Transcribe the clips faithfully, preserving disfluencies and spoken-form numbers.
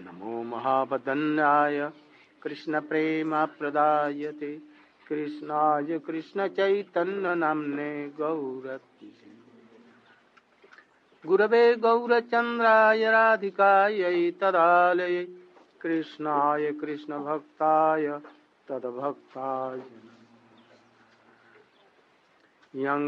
नमो महावदन्याय कृष्णप्रेमप्रदायते कृष्णाय कृष्णचैतन्यनाम्ने गौरत्रिषे गुरवे गौरचन्द्राय राधिकायै तदालये कृष्णाय कृष्णभक्ताय तद्भक्ताय यं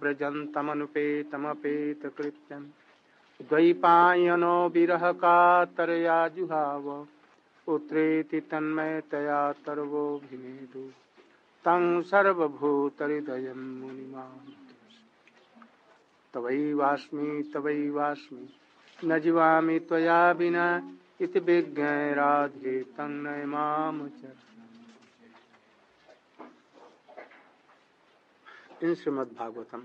प्रव्रजन्तमनुपेतमपेतकृत्यं द्वैपायनो विरहकातरया जुहाव पुत्रेति तन्मयतया तर्वोऽभिनेदु तं सर्वभूतहृदयं मुनिमान् तवैवास्मि तवैवास्मि न जीवामि त्वया विना इति विज्ञाय राधे तं नयमाम च। In Srimad Bhagavatam,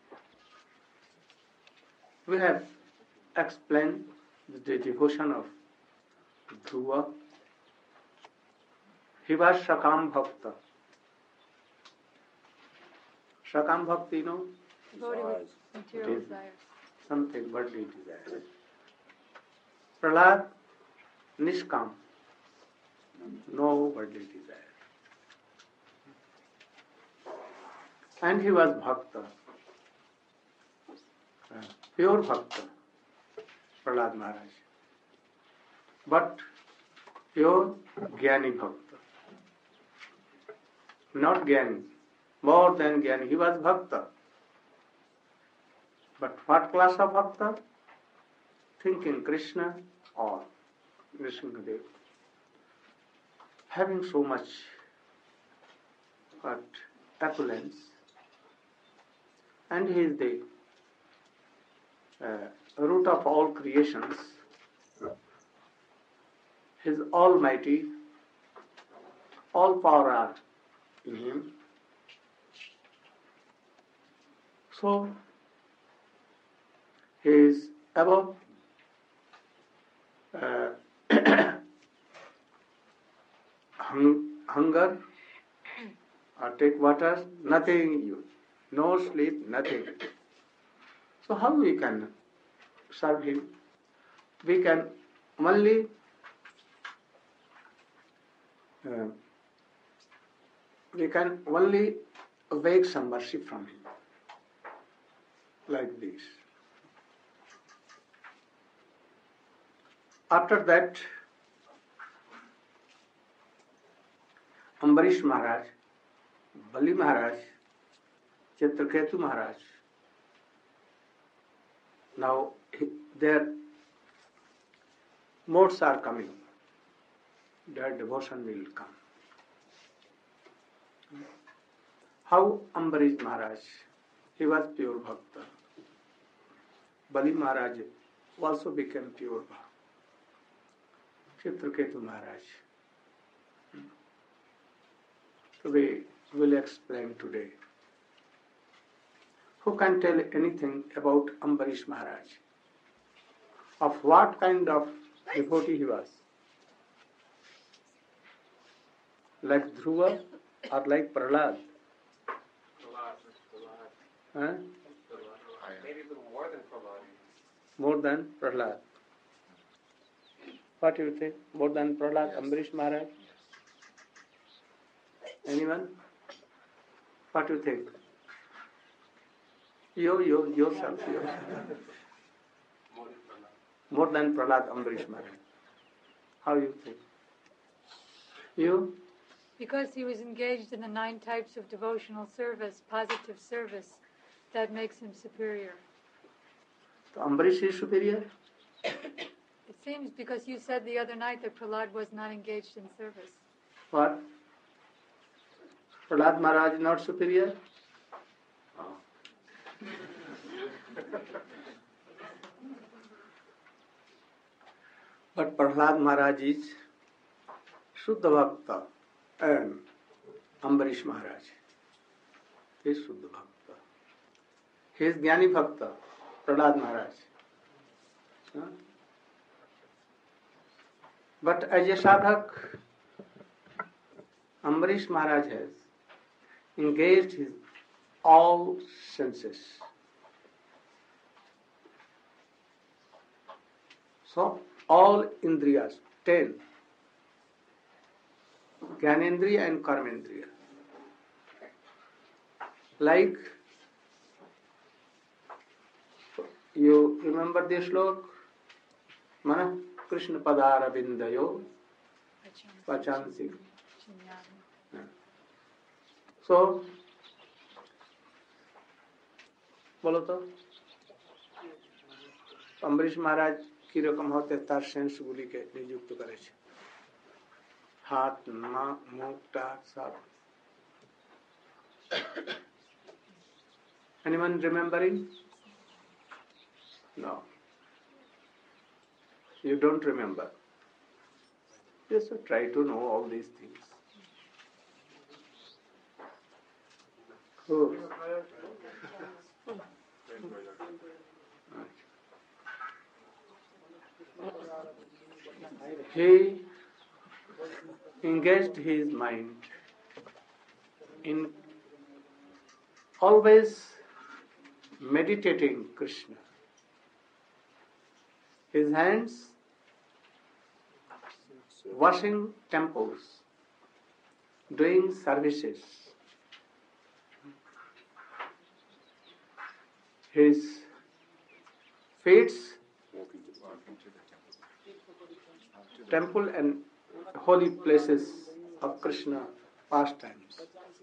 we have explained the devotion of Dhruva. He was Shakam Bhakta. Shakam Bhakta, you know? Devoted with material desires. Something worldly desires. Prahlad, Nishkam, no worldly desire. And he was Bhakta, uh, pure Bhakta, Prahlad Maharaj. But pure Jnani Bhakta. Not Jnani, more than Jnani. He was Bhakta. But what class of Bhakta? Thinking Krishna or Nrsimhadev. Having so much what, opulence, and he is the uh, root of all creations. He is almighty, all power are in him. So, he is above uh, hung, hunger or take water, nothing you, no sleep, nothing. So how we can serve him? We can only uh, we can only awake some mercy from him, like this. After that, Ambarish Maharaj, Bali Maharaj, Chitraketu Maharaj, now he, their modes are coming. Their devotion will come. How Ambarish Maharaj, he was pure Bhakta. Bali Maharaj also became pure Bhakta. Chitraketu Maharaj. So we will explain today. Who can tell anything about Ambarish Maharaj? Of what kind of devotee he was? Like Dhruva or like Prahlad? Huh? Maybe a little more than Prahlad. More than Prahlad. What do you think? More than Prahlad, yes. Ambarish Maharaj? Anyone? What do you think? You, you, yourself, yourself. More than Prahlad, Ambarish Maharaj. How you think? You? Because he was engaged in the nine types of devotional service, positive service, that makes him superior. So Ambarish is superior? It seems because you said the other night that Prahlad was not engaged in service. What? Prahlad Maharaj is not superior? Oh. But Prahlad Maharaj is Shuddha Bhakta and Ambarish Maharaj is Shuddha Bhakta. He is Jnani Bhakta, Prahlad Maharaj. Huh? But as a sadhak, Ambarish Maharaj has engaged his all senses. So all indriyas, ten. Gyanendriya and Karmendriya. Like, you remember this slok? Mana Krishna Padara Vindayo Pachansi. So, बोलो तो अम्बरीश महाराज की रकम होते तार sense गुली के नियुक्त करे छे हाथ मुंह टाक सब anyone remembering? No, you don't remember. Just try to know all these things. Oh. He engaged his mind in always meditating Krishna. His hands washing temples, doing services. His feet temple and holy places of Krishna pastimes.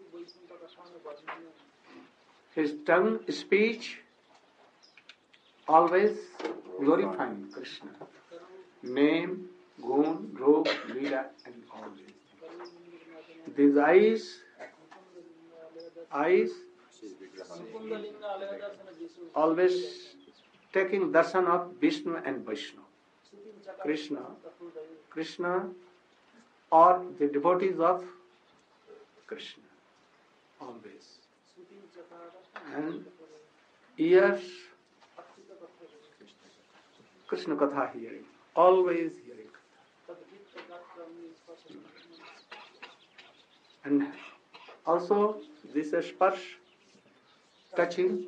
His tongue speech always glorifying Krishna. Name, gun, roop, leela and all these things. These eyes, eyes always taking darshan of Vishnu and Vaishnava. Krishna, Krishna or the devotees of Krishna, always. And ears, Krishna Katha hearing, always hearing Katha. And also this sparsh, touching,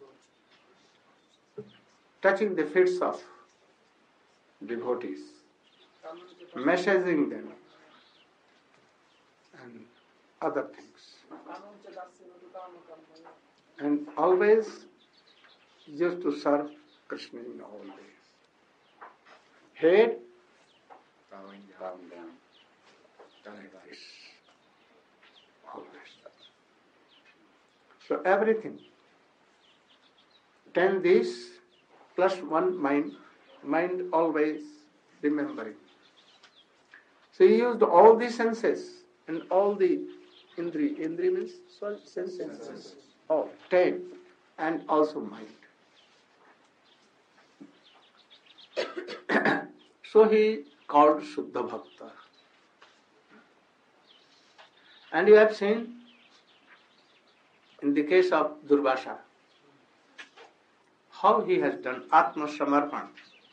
touching the feet of devotees, messaging them, and other things. And always used to serve Krishna in all ways. Head bowing down, like this, always. So everything, ten this plus one mind, mind always remembering. So he used all the senses and all the indri, indri means sorry, senses, oh, ten, and also mind. So he called Shuddha Bhakta. And you have seen in the case of Durvasa, how he has done Atma Samarpan.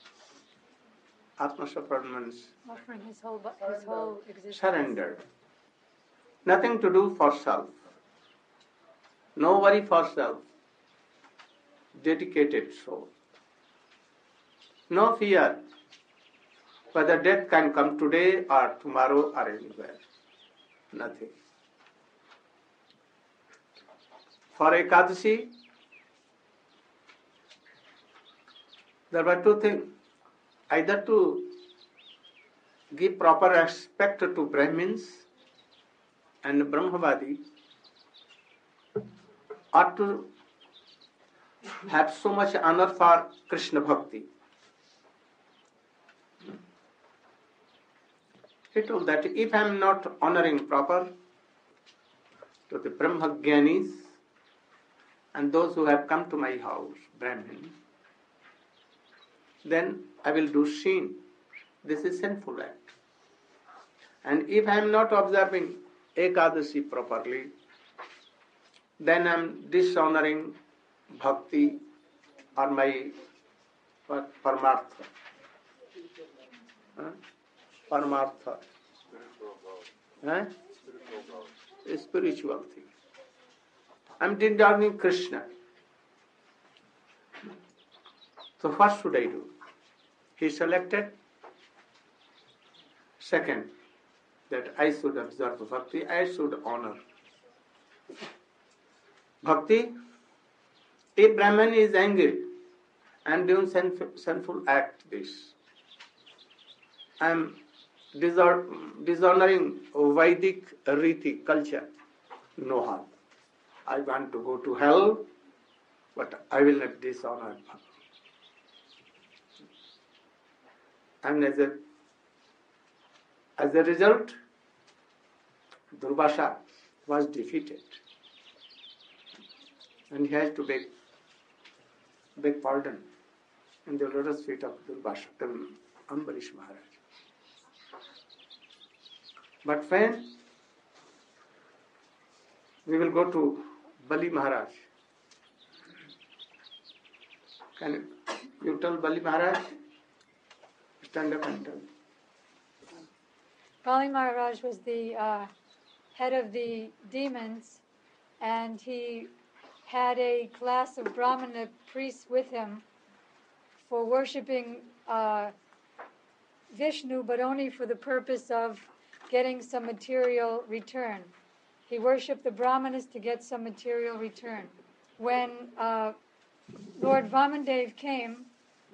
Atma Samarpan means offering his whole, his whole existence. Surrendered. Nothing to do for self. No worry for self. Dedicated soul. No fear whether death can come today or tomorrow or anywhere. Nothing. For Ekadasi, there were two things. Either to give proper respect to Brahmins and Brahmavadi, or to have so much honor for Krishna Bhakti. He told that if I am not honoring proper to the Brahmagyanis and those who have come to my house, Brahmin, then I will do sin. This is sinful act. And if I am not observing Ekadasi properly, then I am dishonoring bhakti or my what, paramartha. Huh? Paramartha. Huh? Spiritual thing. I am dishonoring Krishna. So what should I do? He selected Second, that I should observe bhakti, I should honor. Bhakti, if Brahman is angry and doing sinful act, this, I am dishonoring Vedic riti, culture, no harm. I want to go to hell, but I will not dishonor. And as a, as a result, Durvasa was defeated. And he has to beg, beg pardon in the lotus feet of Durvasa, um, Ambarish Maharaj. But when we will go to Bali Maharaj, can you tell Bali Maharaj? Stand up and tell. Bali Maharaj was the uh, head of the demons, and he had a class of Brahmana priests with him for worshipping uh, Vishnu, but only for the purpose of getting some material return. He worshipped the Brahmanas to get some material return. When uh, Lord Vamandev came,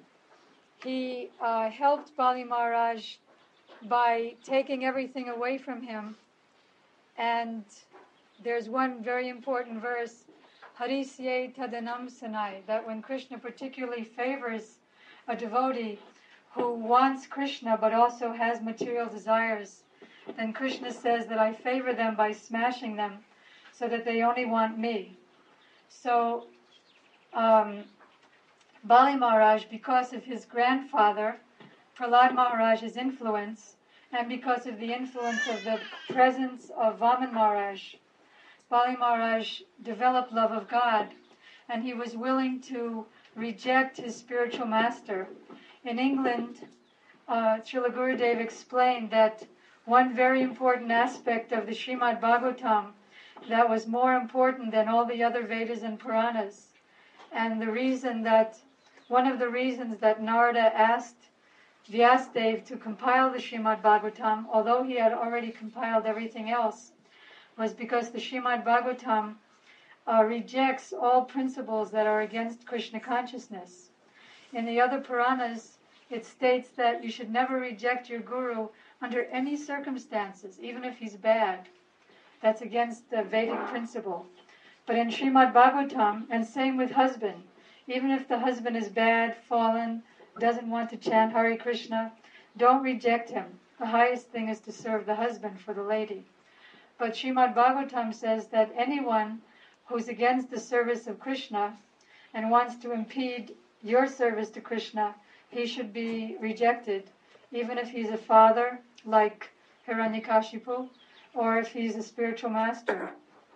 he uh, helped Bali Maharaj by taking everything away from him. And there's one very important verse, Harisye Tadanam Sanai, that when Krishna particularly favors a devotee who wants Krishna but also has material desires, then Krishna says that I favor them by smashing them so that they only want me. So um, Bali Maharaj, because of his grandfather, Prahlad Maharaj's influence, and because of the influence of the presence of Vaman Maharaj, Bali Maharaj developed love of God, and he was willing to reject his spiritual master. In England, uh, Srila Gurudev explained that one very important aspect of the Srimad Bhagavatam that was more important than all the other Vedas and Puranas, and the reason that, one of the reasons that Narada asked Vyasadeva to compile the Srimad Bhagavatam, although he had already compiled everything else, was because the Srimad Bhagavatam uh, rejects all principles that are against Krishna consciousness. In the other Puranas, it states that you should never reject your guru under any circumstances, even if he's bad. That's against the Vedic principle. But in Srimad Bhagavatam, and same with husband, even if the husband is bad, fallen, doesn't want to chant Hare Krishna, don't reject him. The highest thing is to serve the husband for the lady. But Srimad Bhagavatam says that anyone who's against the service of Krishna and wants to impede your service to Krishna, he should be rejected, even if he's a father, like Hiranyakashipu, or if he's a spiritual master.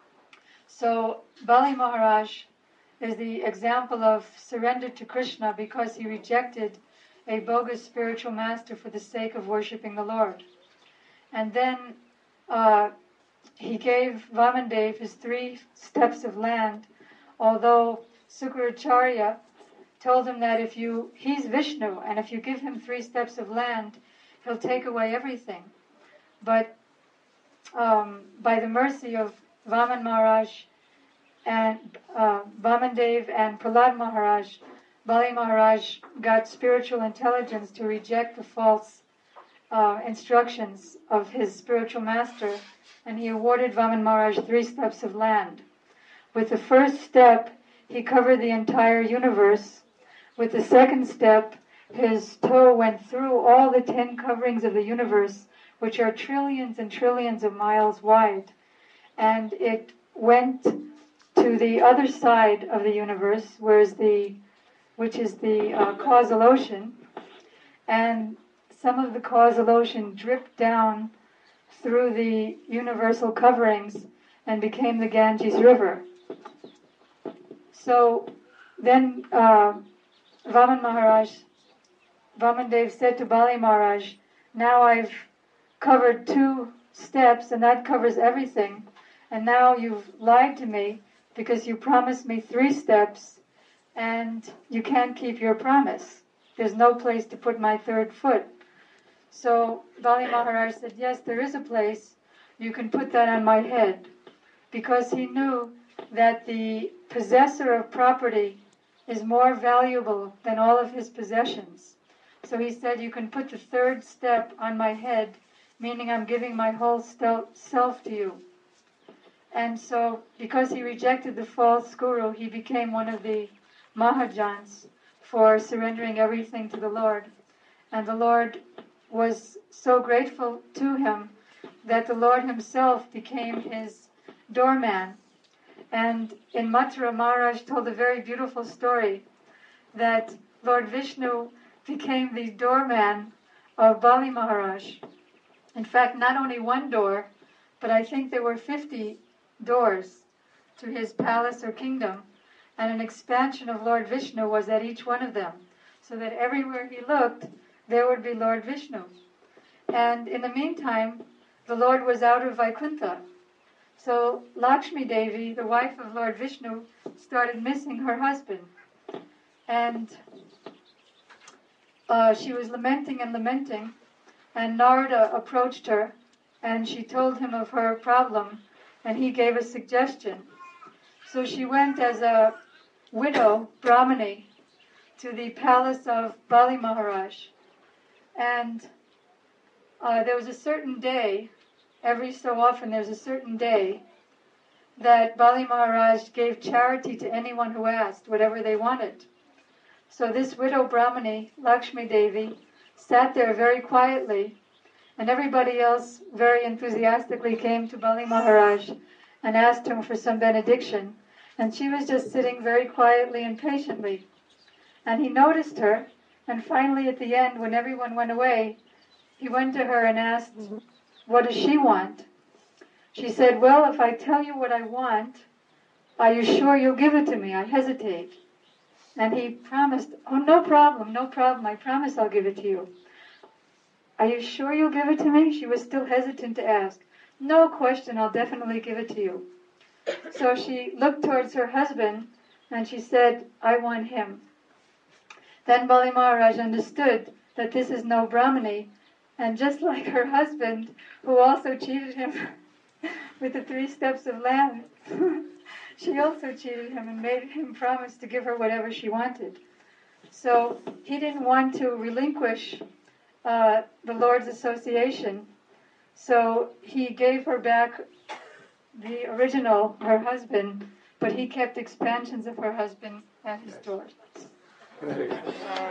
So Bali Maharaj is the example of surrender to Krishna because he rejected a bogus spiritual master for the sake of worshipping the Lord. And then uh, he gave Vamandev his three steps of land, although Sukracharya told him that if you, he's Vishnu, and if you give him three steps of land, he'll take away everything. But um, by the mercy of Vaman Maharaj and uh, Vamandev and Prahlad Maharaj, Bali Maharaj got spiritual intelligence to reject the false uh, instructions of his spiritual master, and he awarded Vaman Maharaj three steps of land. With the first step, he covered the entire universe. With the second step, his toe went through all the ten coverings of the universe, which are trillions and trillions of miles wide. And it went to the other side of the universe, whereas the, which is the uh, causal ocean. And some of the causal ocean dripped down through the universal coverings and became the Ganges River. So then uh, Vaman Maharaj, Vamandev said to Bali Maharaj, now I've covered two steps and that covers everything, and now you've lied to me because you promised me three steps and you can't keep your promise. There's no place to put my third foot. So Bali Maharaj said, yes, there is a place. You can put that on my head. Because he knew that the possessor of property is more valuable than all of his possessions. So he said, you can put the third step on my head, meaning I'm giving my whole self to you. And so, because he rejected the false guru, he became one of the Mahajans for surrendering everything to the Lord. And the Lord was so grateful to him that the Lord himself became his doorman. And in Mathura, Maharaj told a very beautiful story that Lord Vishnu became the doorman of Bali Maharaj. In fact, not only one door, but I think there were fifty doors to his palace or kingdom, and an expansion of Lord Vishnu was at each one of them, so that everywhere he looked, there would be Lord Vishnu. And in the meantime, the Lord was out of Vaikuntha. So Lakshmi Devi, the wife of Lord Vishnu, started missing her husband. And uh, she was lamenting and lamenting, and Narada approached her, and she told him of her problem, and he gave a suggestion. So she went as a widow, Brahmani, to the palace of Bali Maharaj. And uh, there was a certain day, every so often there's a certain day, that Bali Maharaj gave charity to anyone who asked, whatever they wanted. So this widow Brahmani, Lakshmi Devi, sat there very quietly, and everybody else very enthusiastically came to Bali Maharaj and asked him for some benediction. And she was just sitting very quietly and patiently. And he noticed her, and finally at the end, when everyone went away, he went to her and asked, what does she want? She said, well, if I tell you what I want, are you sure you'll give it to me? I hesitate. And he promised, oh, no problem, no problem, I promise I'll give it to you. Are you sure you'll give it to me? She was still hesitant to ask. No question, I'll definitely give it to you. So she looked towards her husband and she said, I want him. Then Bali Maharaj understood that this is no Brahmani, and just like her husband, who also cheated him with the three steps of land, she also cheated him and made him promise to give her whatever she wanted. So he didn't want to relinquish uh, the Lord's association, so he gave her back the original, her husband, but he kept expansions of her husband at his doors. Very good.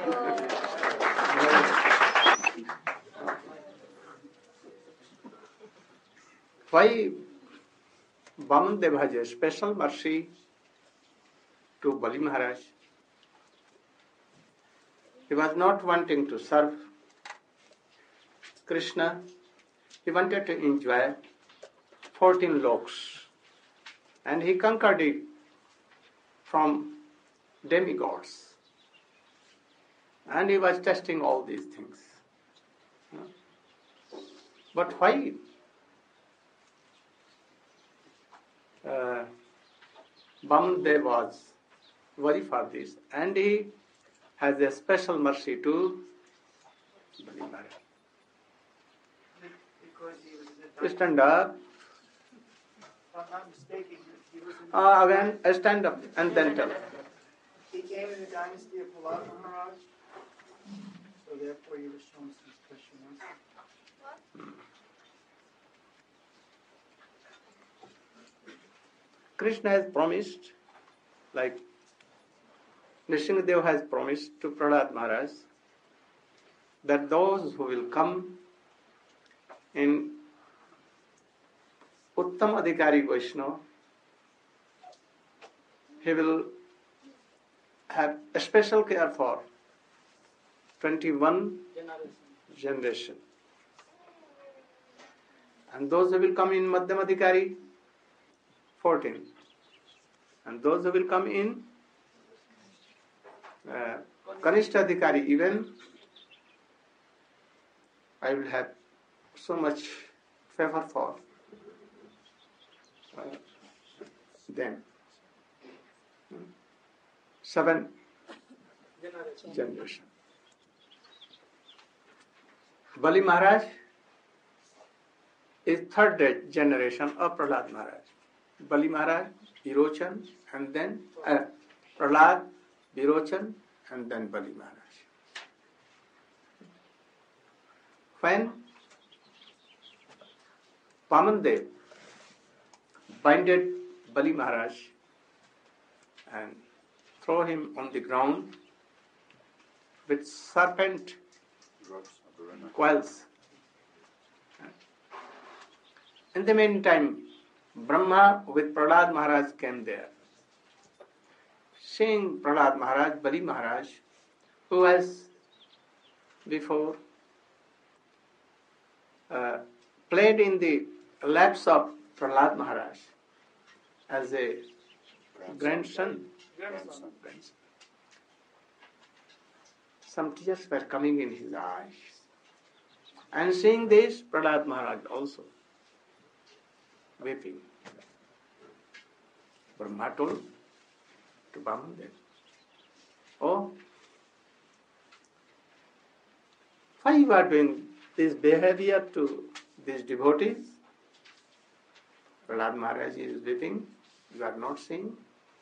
Why Vamandev has a special mercy to Bali Maharaj? He was not wanting to serve Krishna. He wanted to enjoy fourteen loks. And he conquered it from demigods. And he was testing all these things. But why uh, Vamandev was worried for this? And he has a special mercy to Bali Maharaj. Because he was a Stand up. If I'm not mistaken, he was in Uh, again, uh, stand up and then tell. He came in the dynasty of Prahlad Maharaj, so therefore he was shown some special mercy. Krishna has promised, like Nrsimhadev has promised to Prahlad Maharaj, that those who will come in Uttam Adhikari Vaishnava, he will have a special care for twenty-one generation. And those who will come in Madhyam Adhikari, fourteen. And those who will come in uh, Kanishta Adhikari, even I will have so much favor for uh, them. Seven generation. Bali Maharaj is third generation of Prahlad Maharaj. Bali Maharaj, Virochan, and then uh, Prahlad, Virochan, and then Bali Maharaj. When Vamandev binded Bali Maharaj and throw him on the ground with serpent coils. In the meantime, Brahma with Prahlad Maharaj came there. Seeing Prahlad Maharaj, Bali Maharaj, who was before uh, played in the laps of Prahlad Maharaj as a grandson. grandson. grandson. Some tears were coming in his eyes. And seeing this, Prahlad Maharaj also weeping. Brahma told to Vamandev, "Oh, why you are doing this behavior to these devotees? Prahlad Maharaj is weeping, you are not seeing.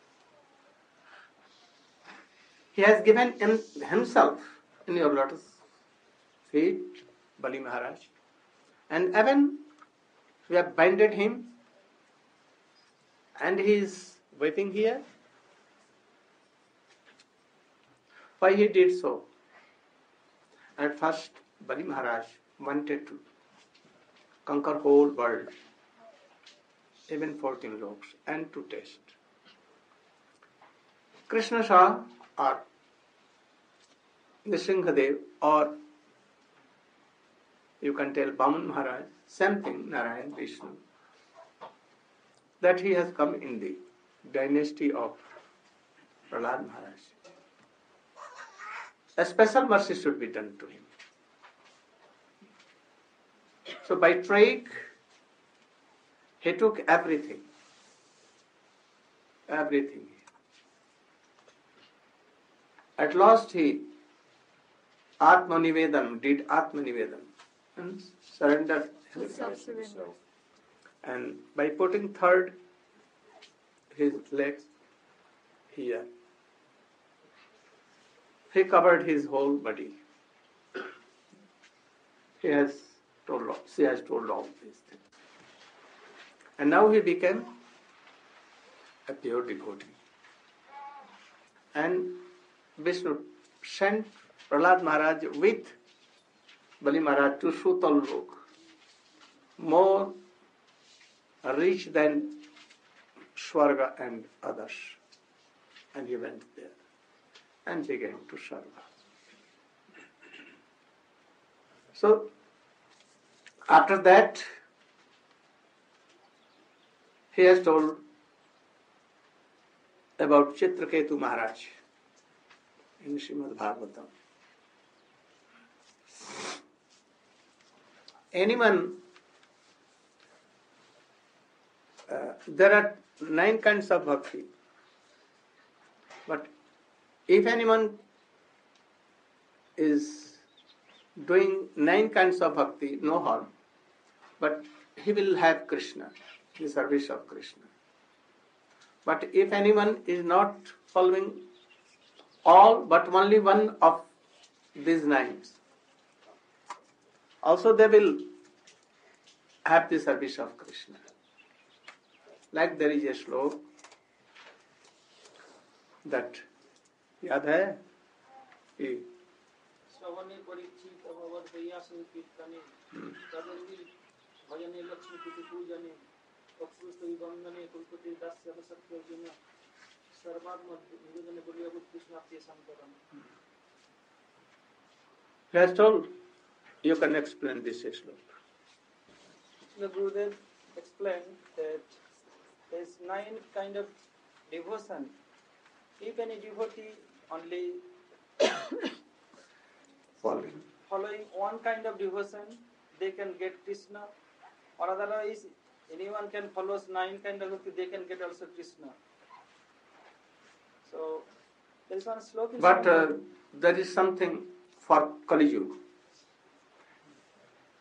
He has given him, himself in your lotus feet, Bali Maharaj, and even we have binded him, and he is weeping here. Why he did so? At first, Bali Maharaj wanted to conquer whole world, even fourteen loks, and to test. Krishna saw, or Nrsimhadev, or you can tell Vaman Maharaj, same thing, Narayan Vishnu, that he has come in the dynasty of Prahlad Maharaj. A special mercy should be done to him. So by trick, he took everything. Everything. At last he Atmanivedam, did Atmanivedam and surrendered himself. And by putting third his legs here, he covered his whole body. He has told, she has told all these things. And now he became a pure devotee. And Vishnu sent Prahlad Maharaj with Bali Maharaj to Sutal Lok, more rich than Swarga and others. And he went there and began to serve. So, after that, he has told about Chitraketu Maharaj in Srimad Bhagavatam. Anyone, uh, there are nine kinds of bhakti, but if anyone is doing nine kinds of bhakti, no harm, but he will have Krishna, the service of Krishna. But if anyone is not following all but only one of these names, also they will have the service of Krishna. Like there is a sloka that याद है कि श्रवणे परिचित भगवत दयासन कीर्तने तदंगी भजने लक्ष्मी कुटी पूजने अक्सुस्तु वंदने कुलपति दास्य सत्यर्जुन सर्वात्म निवेदने बुलियाबुत कृष्णाप्ति संतरम. He has told, you can explain this sloka. The Gurudev explained that there is nine kind of devotion. If any devotee only Following. following one kind of devotion, they can get Krishna, or otherwise anyone can follow nine kind of bhakti, they can get also Krishna. So there is one sloka. But uh, there is something for Kali Yuga.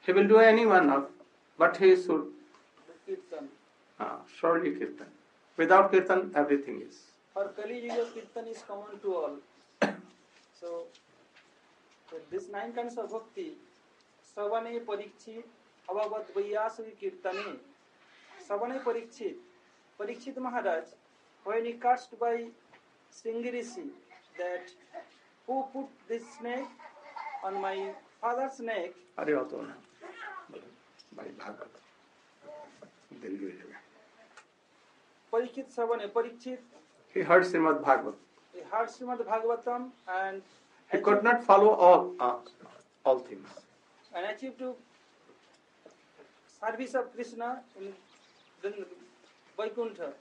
He will do any one of, but he should Kirtan. uh, surely kirtan. Without kirtan, everything is. For Kali Yuga, Kirtan is common to all. So, this nine kinds of bhakti, Savane Parikshit, Abhavat Vayasavi Kirtane, Savane Parikshit, Parikshit Maharaj, when he cursed by Sringirishi, that who put this snake on my father's neck, अरे हो तो ना भाई भागवत दिल्ली हो जाएगा. Parikshit Savane, Parikshit, He heard Srimad Bhagavad. he heard Srimad Bhagavatam and He could not follow all uh, all things. and achieved to service of Krishna in the Vaikuntha.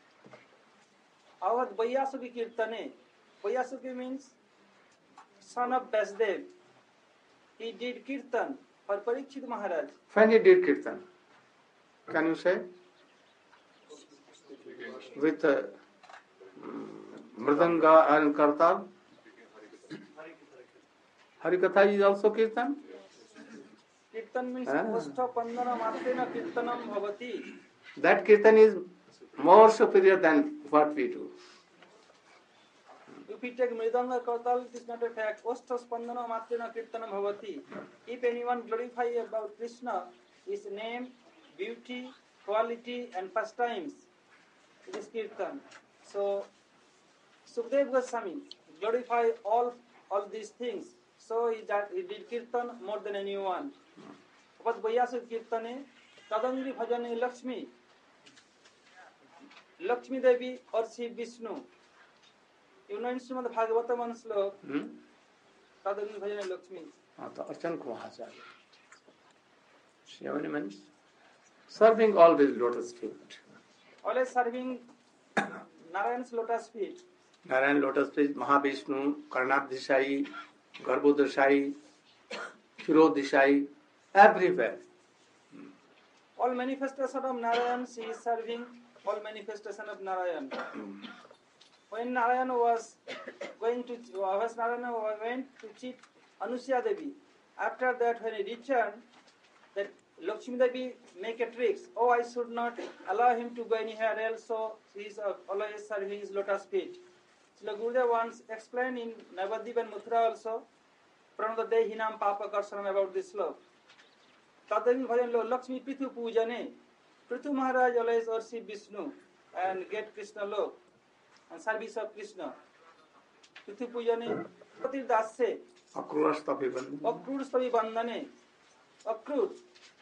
Avad Vaiyasuki Kirtane. Vaiyasuki means son of Vasudev. He did Kirtan for Parikshit Maharaj. When he did kirtan, can you say? With uh, mridanga and kartal. Harikatha is also kirtan. Kirtan means Ah. Ostha Pandana Matena Kirtanam Bhavati. That kirtan is more superior than what we do. If we take Mridanga Kartal, it is not a fact. Ostha Spandana Matena Kirtanam Bhavati. If anyone glorify about Krishna, his name, beauty, quality and pastimes, it is Kirtan. So, Sukdev Goswami glorify all all these things. So he, that, he did Kirtan more than anyone. But Vaiyasuk Kirtane, Kadangri Bhajane Lakshmi, Lakshmi Devi or Shiv Vishnu. You know in Srimad Bhagavatam one slok, Hmm? Kadangri Bhajane Lakshmi. हाँ तो अर्चन को वहाँ से आ गया. Seven means serving always lotus feet. Always serving Narayan's lotus feet. Narayan lotus feet, Mahavishnu, Karanabdhishayi, Garbhodakashayi, Kshirodakashayi, everywhere. All manifestation of Narayan, she is serving all manifestation of Narayan. When Narayan was going to, was Narayan went to cheat Anusuya Devi. After that, when he returned, that Lakshmi Devi make a tricks. Oh, I should not allow him to go anywhere else. So he is uh, always serving his lotus feet. So Gurudev once explained in Navadip and Mathura also, Pranada Hinam Papa Karsanam about this love. Tadavi Bhajan Lakshmi Prithu Pujane. Prithu Maharaj always worship Vishnu and get Krishna love and service of Krishna. Prithu Pujane Pati Dasse. अक्रूरस्त अभिबंधन. Akrur Stavi Bandhane. Akrur.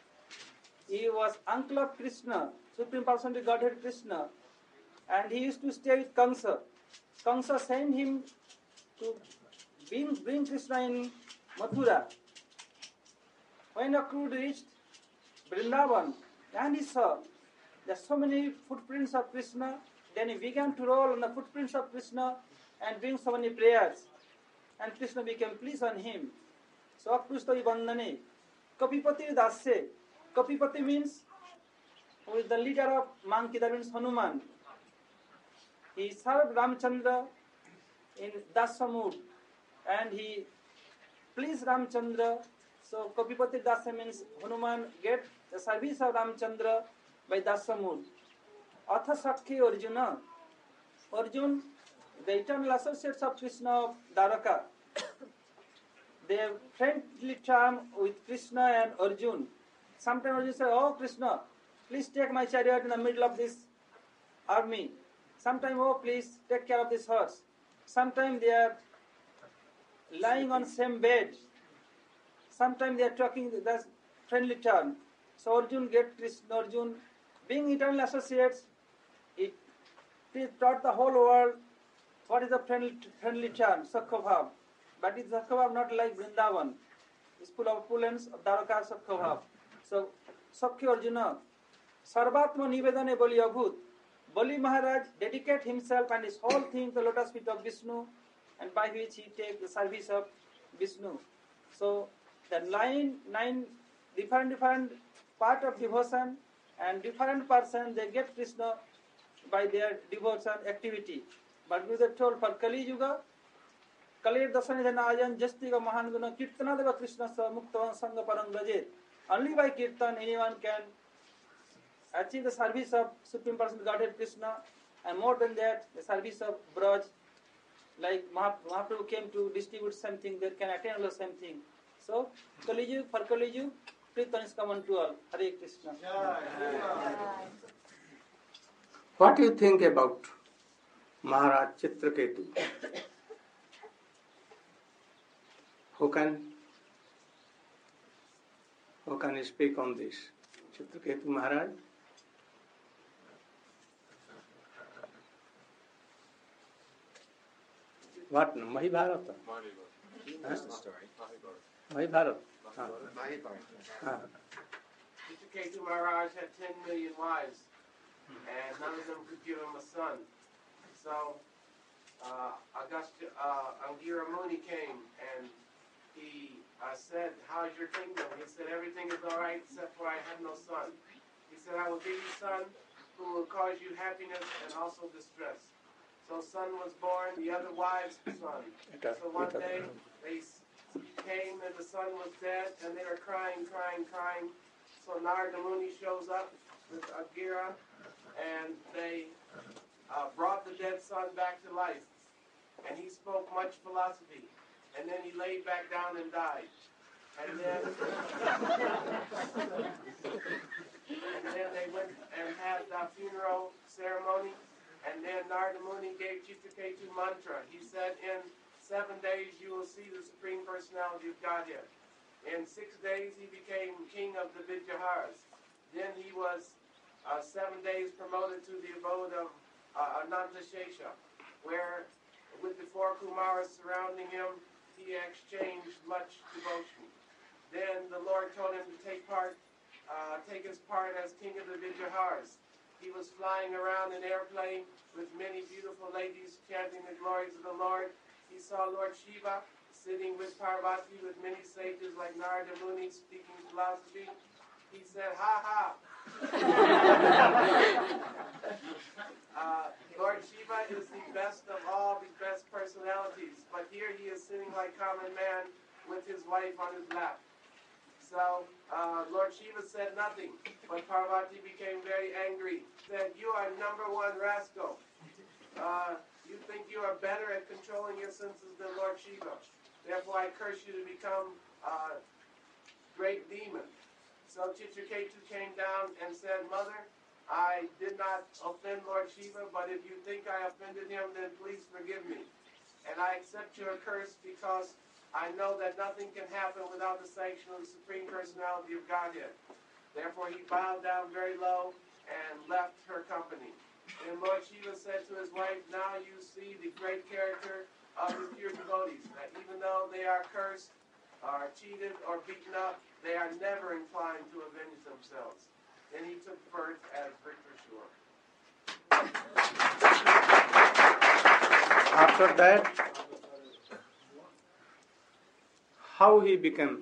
He was uncle of Krishna, Supreme Personality Godhead Krishna, and he used to stay with Kamsa. Kamsa sent him to bring, bring Krishna in Mathura. When Akrur reached Vrindavan, and he saw there are so many footprints of Krishna, then he began to roll on the footprints of Krishna and bring so many prayers. And Krishna became pleased on him. So Akrustavi Bandhane. Kapipati Dasya. Kapipati means who is the leader of monkey, that means Hanuman. He served Ramchandra in Dasya mood and he pleased Ramchandra. So Kapipati Dasya means Hanuman get the service of Ramchandra by Dasya mood. Atha Sakhi Arjuna. Arjun, the eternal associates of Krishna of Dwaraka, they have friendly charm with Krishna and Arjun. Sometimes Arjun says, oh Krishna, please take my chariot in the middle of this army. Sometimes, oh please take care of this horse. Sometimes they are lying on same bed. Sometimes they are talking, that's friendly charm. So Arjun get Krishna, Arjun, being eternal associates, it, it taught the whole world what is the friendly, friendly charm, Sakha Bhav. But it's Sakha Bhav not like Vrindavan. It's full of opulence of Dwaraka Sakha Bhav. So, Sakya Arjuna, Sarvatma Nivedane Bali Abhut. Bali Maharaj dedicate himself and his whole thing to the lotus feet of Vishnu, and by which he takes the service of Vishnu. So, the nine, nine different, different part of devotion and different person, they get Krishna by their devotion activity. But we are told for Kali Yuga, Kali Dasani Ajan Jastiga Mahanguna Kirtana Deva Krishna Sa Muktavan Sangha Parangrajet. Only by Kirtan anyone can achieve the service of Supreme Personality Godhead Krishna, and more than that, the service of Braj. Like Mahaprabhu came to distribute something, they can attain the same thing. So, Kaliju, for Kaliju, Kirtan is common to all. Hare Krishna. What do you think about Maharaj Chitraketu? Who can who can speak on this? Chitraketu Maharaj? What? Mahibharata? That's the story. Mahibharata. Chitraketu Maharaj had ten million wives, and none of them could give him a son. So, uh, Augusta, uh, Angira Muni came, and he uh, said, "How's your kingdom?" He said, "Everything is all right, except for I have no son." He said, "I will give you a son who will cause you happiness and also distress." So son was born, the other wives' son. So one day they came and the son was dead, and they were crying, crying, crying. So Narada Muni shows up with Agira, and they uh, brought the dead son back to life. And he spoke much philosophy. And then he laid back down and died. And then, and then they went and had the funeral ceremony. And then Narada Muni gave Chitraketu mantra. He said, in seven days you will see the Supreme Personality of Godhead. In six days he became king of the Vijaharas. Then he was uh, seven days promoted to the abode of uh, Ananta Shesha, where with the four Kumaras surrounding him, he exchanged much devotion. Then the Lord told him to take part, uh, take his part as king of the Vijaharas. He was flying around an airplane with many beautiful ladies chanting the glories of the Lord. He saw Lord Shiva sitting with Parvati with many sages like Narada Muni speaking philosophy. He said, "Ha ha." uh, Lord Shiva is the best of all the best personalities, but here he is sitting like common man with his wife on his lap. So uh, Lord Shiva said nothing, but Parvati became very angry. Said, "You are number one rascal. Uh, you think you are better at controlling your senses than Lord Shiva. Therefore I curse you to become a uh, great demon." So Chitraketu came down and said, "Mother, I did not offend Lord Shiva, but if you think I offended him, then please forgive me. And I accept your curse because I know that nothing can happen without the sanction of the Supreme Personality of Godhead." Therefore he bowed down very low and left her company. And Lord Shiva said to his wife, "Now you see the great character of the pure devotees, that even though they are cursed, are cheated, or beaten up, they are never inclined to avenge themselves." Then he took birth as Victor Shore. After that, how he became?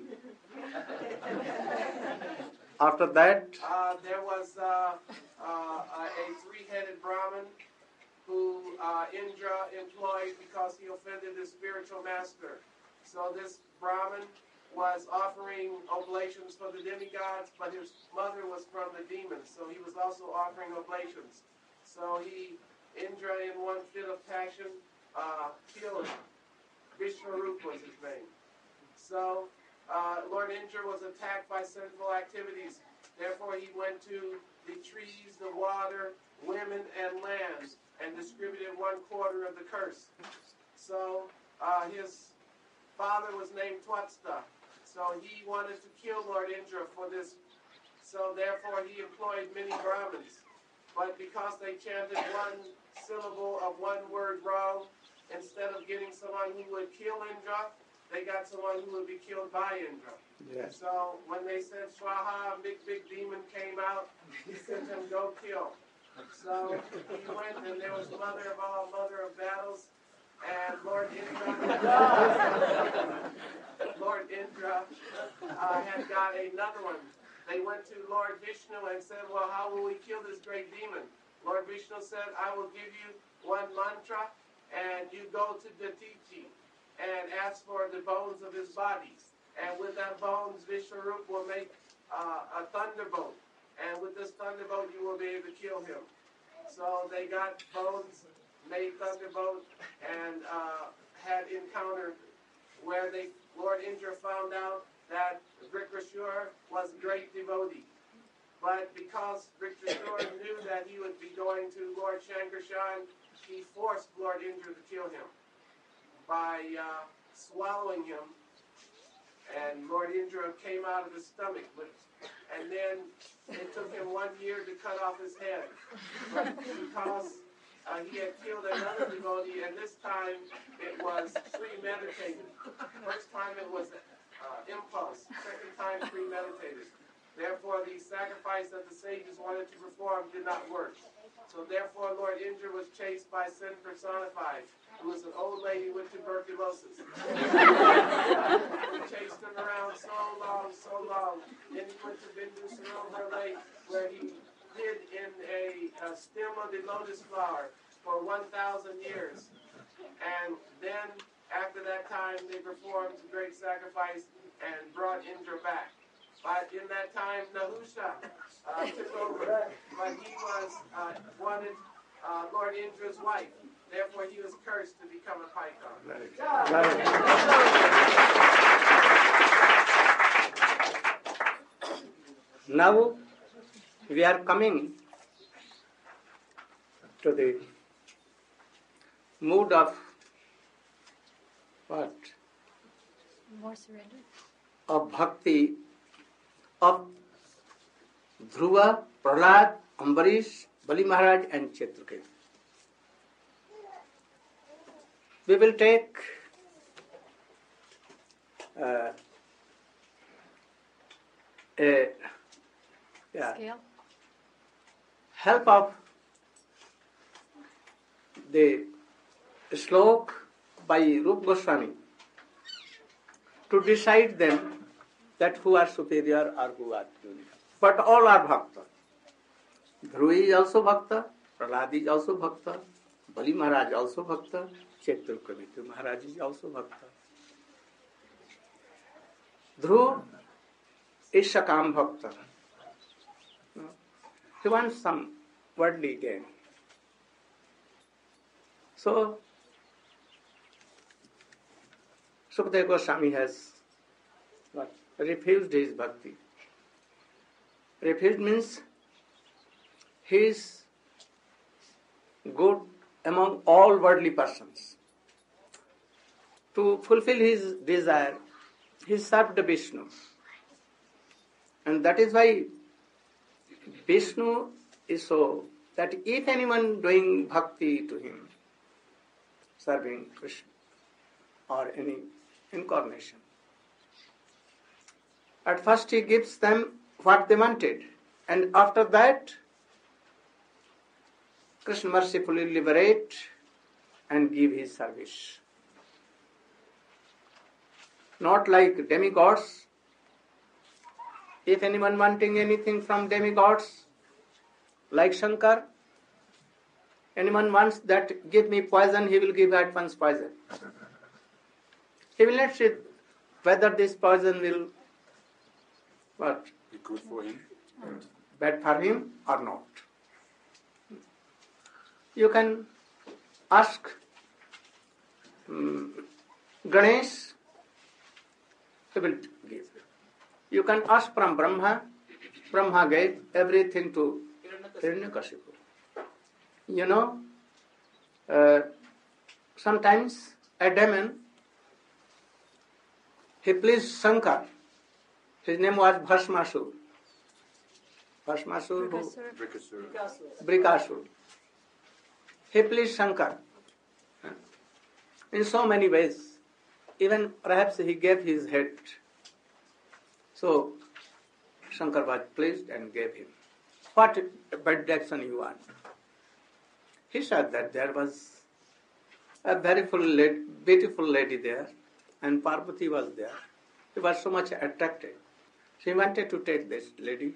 After that, uh, there was uh, uh, a three-headed Brahmin who uh, Indra employed because he offended his spiritual master. So this Brahmin was offering oblations for the demigods, but his mother was from the demons, so he was also offering oblations. So he, Indra, in one fit of passion, uh, killed him. Vishvarup was his name. So uh, Lord Indra was attacked by sinful activities. Therefore he went to the trees, the water, women, and land, and distributed one quarter of the curse. So uh, his father was named Twatsta. So he wanted to kill Lord Indra for this. So therefore he employed many Brahmins. But because they chanted one syllable of one word wrong, instead of getting someone who would kill Indra, they got someone who would be killed by Indra. yes. So when they said Swaha, a big, big demon came out, he sent him, "Go kill." So he went, and there was mother of all, mother of battles, and Lord Indra, Lord Indra uh, had got another one. They went to Lord Vishnu and said, "Well, how will we kill this great demon?" Lord Vishnu said, "I will give you one mantra, and you go to Datichi and ask for the bones of his body. And with that bones, Vishvarup will make uh, a thunderbolt, and with this thunderbolt you will be able to kill him. So they got bones, made thunderbolt, and uh, had encountered where they Lord Indra found out that Vritrashur was a great devotee. But because Vritrashur knew that he would be going to Lord Shankarshan, he forced Lord Indra to kill him by uh, swallowing him. And Lord Indra came out of his stomach. With, and then it took him one year to cut off his head. But because uh, he had killed another devotee, and this time it was premeditated. First time it was uh, impulse. Second time premeditated. Therefore, the sacrifice that the sages wanted to perform did not work. So therefore, Lord Indra was chased by sin personified, who was an old lady with tuberculosis. He chased him around so long, so long. Then he went to Bindu Sarovar Lake, where he hid in a, a stem of the lotus flower for one thousand years. And then, after that time, they performed a great sacrifice and brought Indra back. But in that time, Nahusha uh, took over. But he was uh, wanted uh, Lord Indra's wife. Therefore, he was cursed to become a python. Now we are coming to the mood of what? More surrender. Of bhakti of Dhruva, Prahlad, Ambarish, Bali Maharaj and Chitraketu. We will take uh, a yeah, Scale. help of the slok by Rupa Goswami to decide them that who are superior or who are junior. But all are bhakta. Dhruva is also bhakta, Prahlad is also bhakta, Bali Maharaj also bhakta, Chitraketu Maharaj is also bhakta. Dhruva is Sakam bhakta. He wants some worldly gain. So, Sukadeva Goswami has what? Refused his bhakti. Refused means he is good among all worldly persons. To fulfill his desire, he served Vishnu. And that is why Vishnu is so that if anyone doing bhakti to him, serving Krishna or any incarnation, at first he gives them what they wanted, and after that Krishna mercifully liberate and give his service. Not like demigods. If anyone wanting anything from demigods, like Shankar, anyone wants that give me poison, he will give at once poison. He will not see whether this poison will what? Be good for him. Bad for him or not. You can ask um, Ganesh, he will give. You can ask from Brahma, Brahma gave everything to Hiranyakashipu. You know, uh, sometimes a demon, he pleased Shankar. His name was Bhasmasur. Bhasmasur, who? Brikasura. Brikasur. He pleased Shankar in so many ways. Even perhaps he gave his head. So Shankar was pleased and gave him. What benediction you want? He said that there was a very full lady, beautiful lady there, and Parvati was there. He was so much attracted. He wanted to take this lady.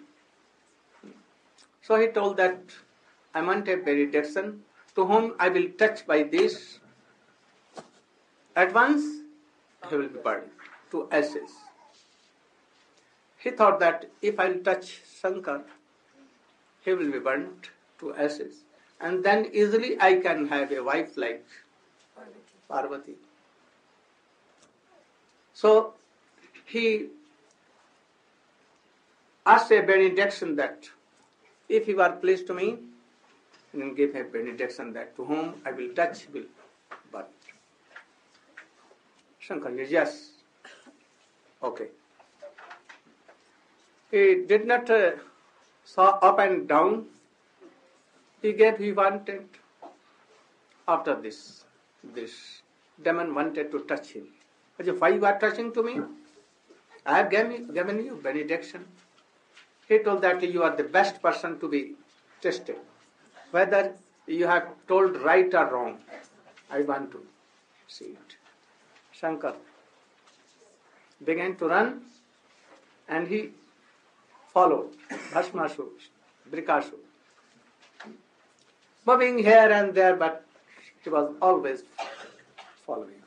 So he told that I want a benediction to whom I will touch by this. At once he will be burned to ashes. he thought that if I'll touch Shankar, he will be burnt to ashes. And then easily I can have a wife like Parvati. So he asked a benediction that if you are pleased to me, then give a benediction that to whom I will touch will burn. Shankar said, yes. Okay. He did not uh, saw up and down. He gave, he wanted. After this, this demon wanted to touch him. I said, why you are touching to me? I have given, given you benediction. He told that you are the best person to be tested. Whether you have told right or wrong, I want to see it. Shankar began to run and he followed Bhasmasur, Brikasur, moving here and there, but he was always following.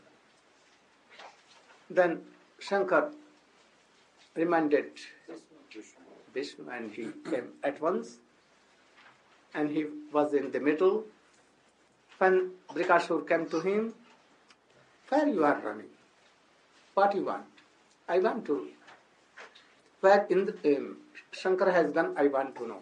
Then Shankar reminded Vishnu and he came at once and he was in the middle. When Brikasur came to him, where you are running? What you want? I want to. Where in the, um, Shankar has gone, I want to know.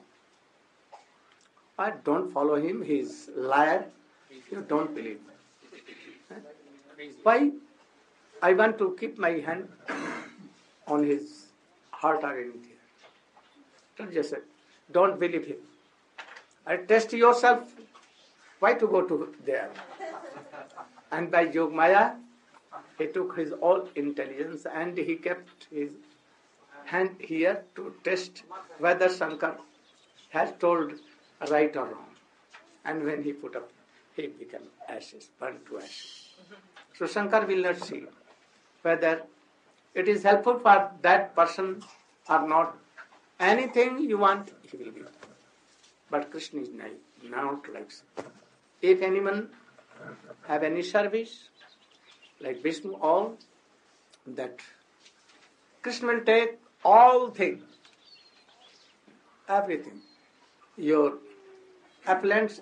I don't follow him, he is liar. You don't believe me. Why? I want to keep my hand on his heart or anything. Don't just say, don't believe him. I test yourself. Why to go to there? And by Yogmaya, he took his all intelligence and he kept his hand here to test whether Shankar has told right or wrong. And when he put up, he became ashes, burnt to ashes. So Shankar will not see whether it is helpful for that person or not. Anything you want, he will give. But Krishna is not like so. If anyone have any service, like Vishnu, all, that Krishna will take all things, everything. Your appellants,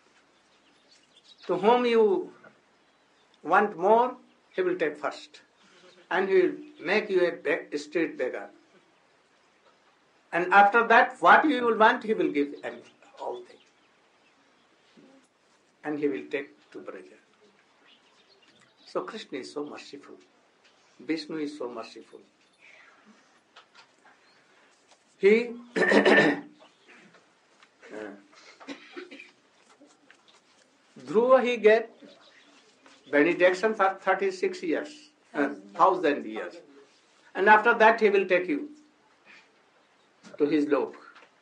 to whom you want more, he will take first. And he will make you a beg- street beggar. And after that, what you will want, he will give anything, all things. And he will take to Braja. So Krishna is so merciful. Vishnu is so merciful. He uh, Dhruva he gave benediction for thirty-six years, uh, thousand years. And after that he will take you to his lok.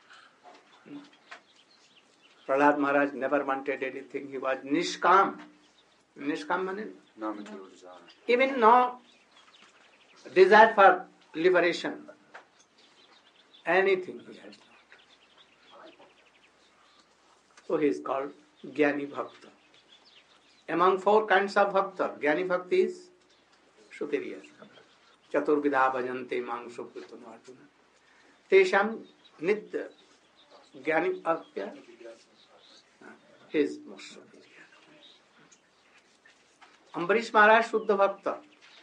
Prahlad Maharaj never wanted anything. He was nishkam. Nishkam means even no desire for liberation. Anything he has not. So he is called Jnani Bhakta. Among four kinds of Bhakta, Jnani Bhakti is superior. Chaturvidha bhajante mang supritam arjuna. Tesham nitya Jnani Bhakta is most superior. Ambarish Maharaj Shuddha Bhakta.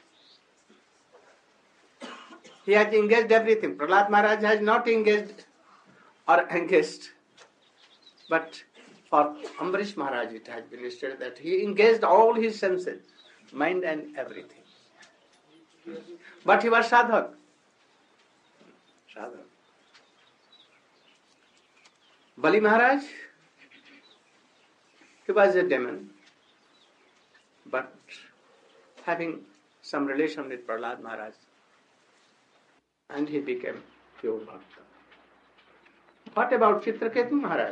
He has engaged everything. Prahlad Maharaj has not engaged or engaged. But for Ambarish Maharaj it has been stated that he engaged all his senses, mind and everything. But he was sadhak. Sadhak. Bali Maharaj, he was a demon, but having some relation with Prahlad Maharaj, and he became pure bhakta. What about Chitraketu Maharaj?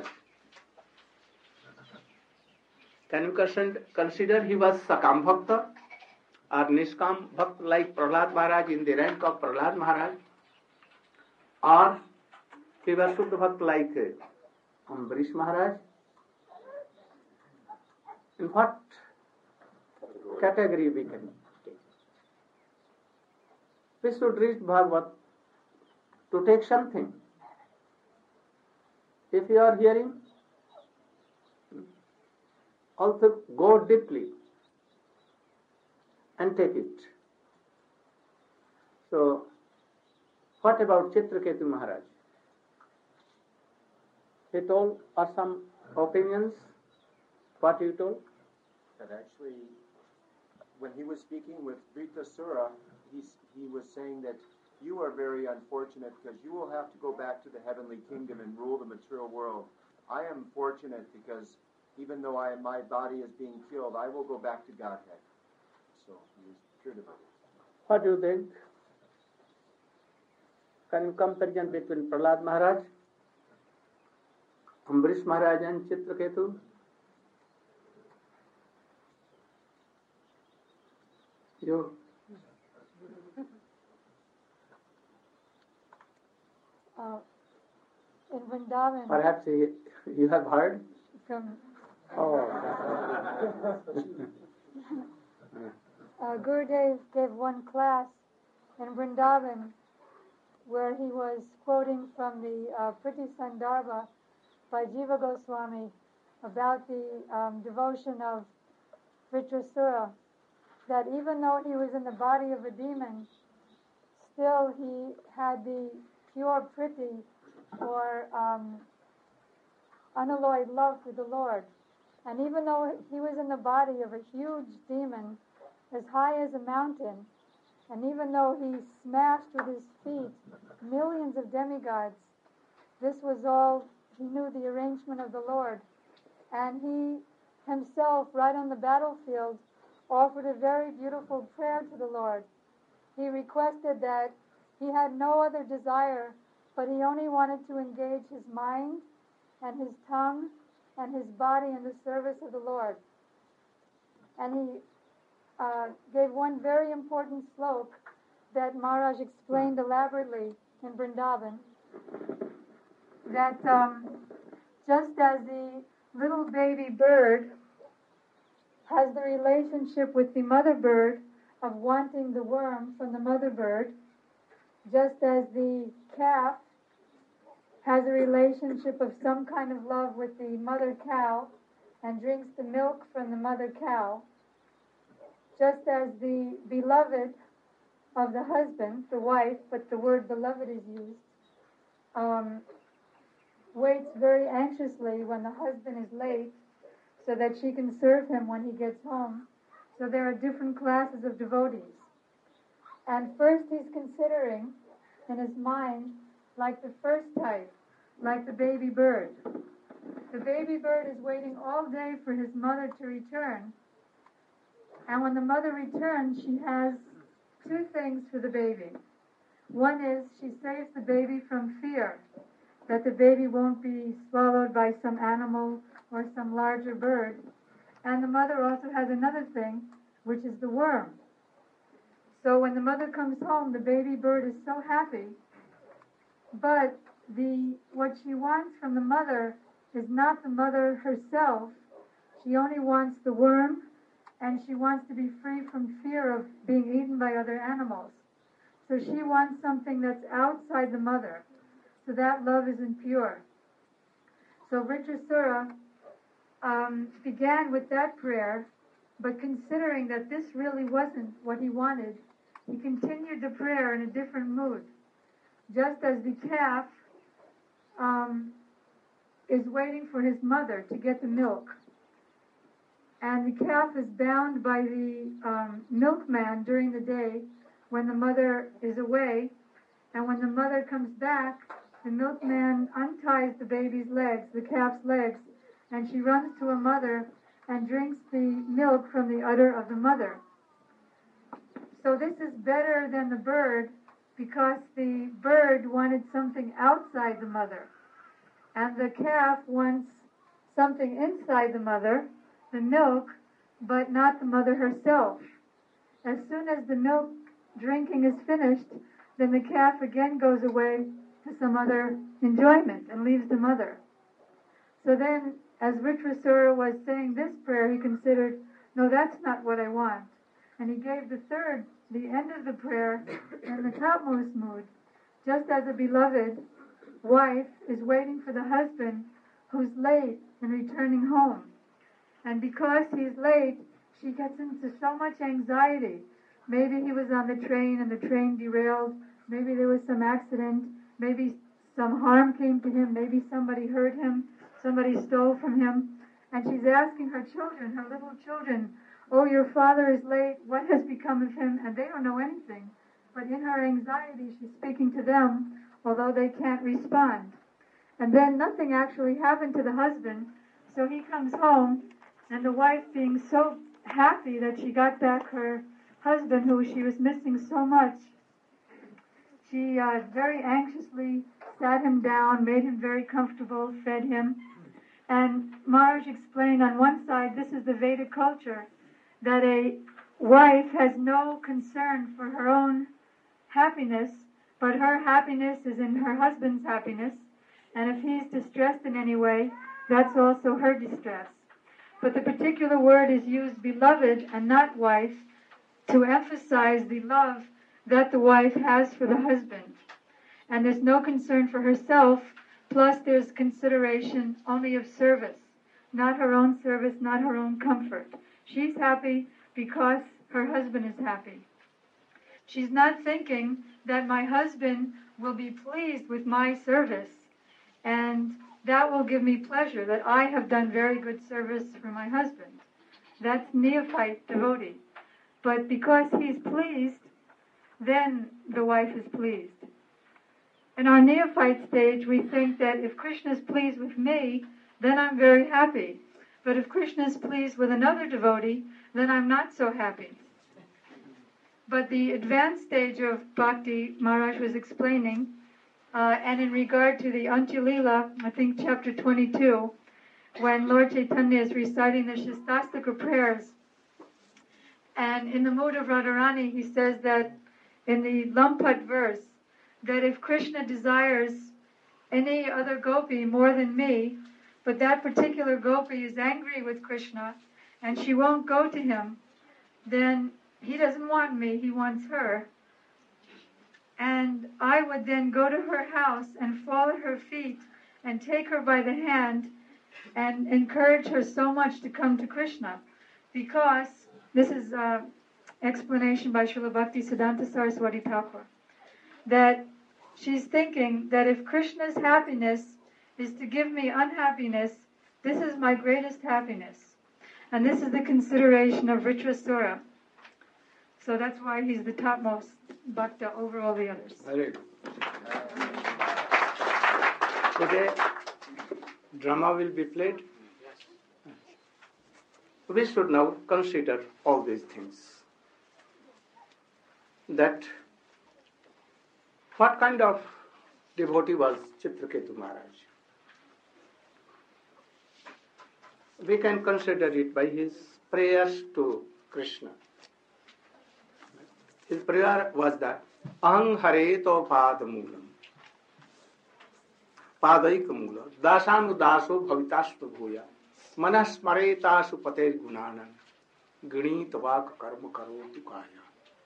Can you consider he was Sakam Bhakta or Nishkam Bhakta like Prahlad Maharaj in the rank of Prahlad Maharaj? Or he was Shuddha Bhakta like Ambarish Maharaj? In what category we can take? We should read Bhagavad to take something. If you are hearing, also go deeply and take it. So, what about Chitraketu Maharaj? He told, or some opinions, what you told? That actually, when he was speaking with Vritrasura, he's, he was saying that you are very unfortunate because you will have to go back to the heavenly kingdom and rule the material world. I am fortunate because even though I, my body is being killed, I will go back to Godhead. So he was true about it. What do you think? Can you comparison between Prahlad Maharaj, Ambarish Maharaj and Chitraketu? You? Uh, in Vrindavan, Perhaps you, you have heard? from Oh. uh, Gurudev gave one class in Vrindavan where he was quoting from the uh, Priti Sandarbha by Jiva Goswami about the um, devotion of Vritrasura, that even though he was in the body of a demon, still he had the pure Priti, or um, unalloyed love for the Lord. And even though he was in the body of a huge demon as high as a mountain, and even though he smashed with his feet millions of demigods, this was all, he knew the arrangement of the Lord. And he himself, right on the battlefield, offered a very beautiful prayer to the Lord. He requested that he had no other desire, but he only wanted to engage his mind and his tongue and his body in the service of the Lord. And he uh, gave one very important slok that Maharaj explained elaborately in Vrindavan, that um, just as the little baby bird has the relationship with the mother bird of wanting the worm from the mother bird, just as the calf has a relationship of some kind of love with the mother cow and drinks the milk from the mother cow, just as the beloved of the husband, the wife, but the word beloved is used, um, waits very anxiously when the husband is late so that she can serve him when he gets home. So there are different classes of devotees. And first he's considering in his mind like the first type, like the baby bird. The baby bird is waiting all day for his mother to return. And when the mother returns, she has two things for the baby. One is she saves the baby from fear, that the baby won't be swallowed by some animal or some larger bird. And the mother also has another thing, which is the worm. So when the mother comes home, the baby bird is so happy, but the what she wants from the mother is not the mother herself. She only wants the worm, and she wants to be free from fear of being eaten by other animals. So she wants something that's outside the mother. So that love isn't pure. So Vritrasura um, began with that prayer, but considering that this really wasn't what he wanted, he continued the prayer in a different mood. Just as the calf um, is waiting for his mother to get the milk, and the calf is bound by the um, milkman during the day when the mother is away, and when the mother comes back, the milkman unties the baby's legs, the calf's legs, and she runs to her mother and drinks the milk from the udder of the mother. So this is better than the bird, because the bird wanted something outside the mother, and the calf wants something inside the mother, the milk, but not the mother herself. As soon as the milk drinking is finished, then the calf again goes away to some other enjoyment and leaves the mother. So then, as Vritrasura was saying this prayer, he considered, no, that's not what I want. And he gave the third, the end of the prayer, in the topmost mood, just as a beloved wife is waiting for the husband who's late in returning home. And because he's late, she gets into so much anxiety. Maybe he was on the train and the train derailed. Maybe there was some accident. Maybe some harm came to him. Maybe somebody hurt him. Somebody stole from him. And she's asking her children, her little children, "Oh, your father is late. What has become of him?" And they don't know anything. But in her anxiety, she's speaking to them, although they can't respond. And then nothing actually happened to the husband. So he comes home, and the wife, being so happy that she got back her husband, who she was missing so much, she uh, very anxiously sat him down, made him very comfortable, fed him. And Maharaj explained on one side, this is the Vedic culture, that a wife has no concern for her own happiness, but her happiness is in her husband's happiness. And if he's distressed in any way, that's also her distress. But the particular word is used, beloved, and not wife, to emphasize the love that the wife has for the husband. And there's no concern for herself, plus there's consideration only of service, not her own service, not her own comfort. She's happy because her husband is happy. She's not thinking that my husband will be pleased with my service, and that will give me pleasure, that I have done very good service for my husband. That's neophyte devotee. But because he's pleased, then the wife is pleased. In our neophyte stage, we think that if Krishna is pleased with me, then I'm very happy. But if Krishna is pleased with another devotee, then I'm not so happy. But the advanced stage of bhakti, Maharaj was explaining, uh, and in regard to the Antya-lila, I think chapter twenty-two, when Lord Chaitanya is reciting the Shastastaka prayers, and in the mood of Radharani, he says that in the Lampat verse, that if Krishna desires any other gopi more than me, but that particular gopi is angry with Krishna, and she won't go to him, then he doesn't want me, he wants her. And I would then go to her house and fall at her feet and take her by the hand and encourage her so much to come to Krishna. Because, this is an explanation by Srila Bhakti Siddhanta Saraswati Thakur, that she's thinking that if Krishna's happiness is to give me unhappiness, this is my greatest happiness. And this is the consideration of Vritrasura. So that's why he's the topmost bhakta over all the others. Very good. Today, drama will be played. We should now consider all these things. That what kind of devotee was Chitraketu Maharaj? We can consider it by his prayers to Krishna. His prayer was that Aham Hareto Padamulam Padaika Mula Dasanu Daso Bhavitastu Bhuya Manas Maretasu Pater Gunanan Gani Tavak Karma Karotu Kaya.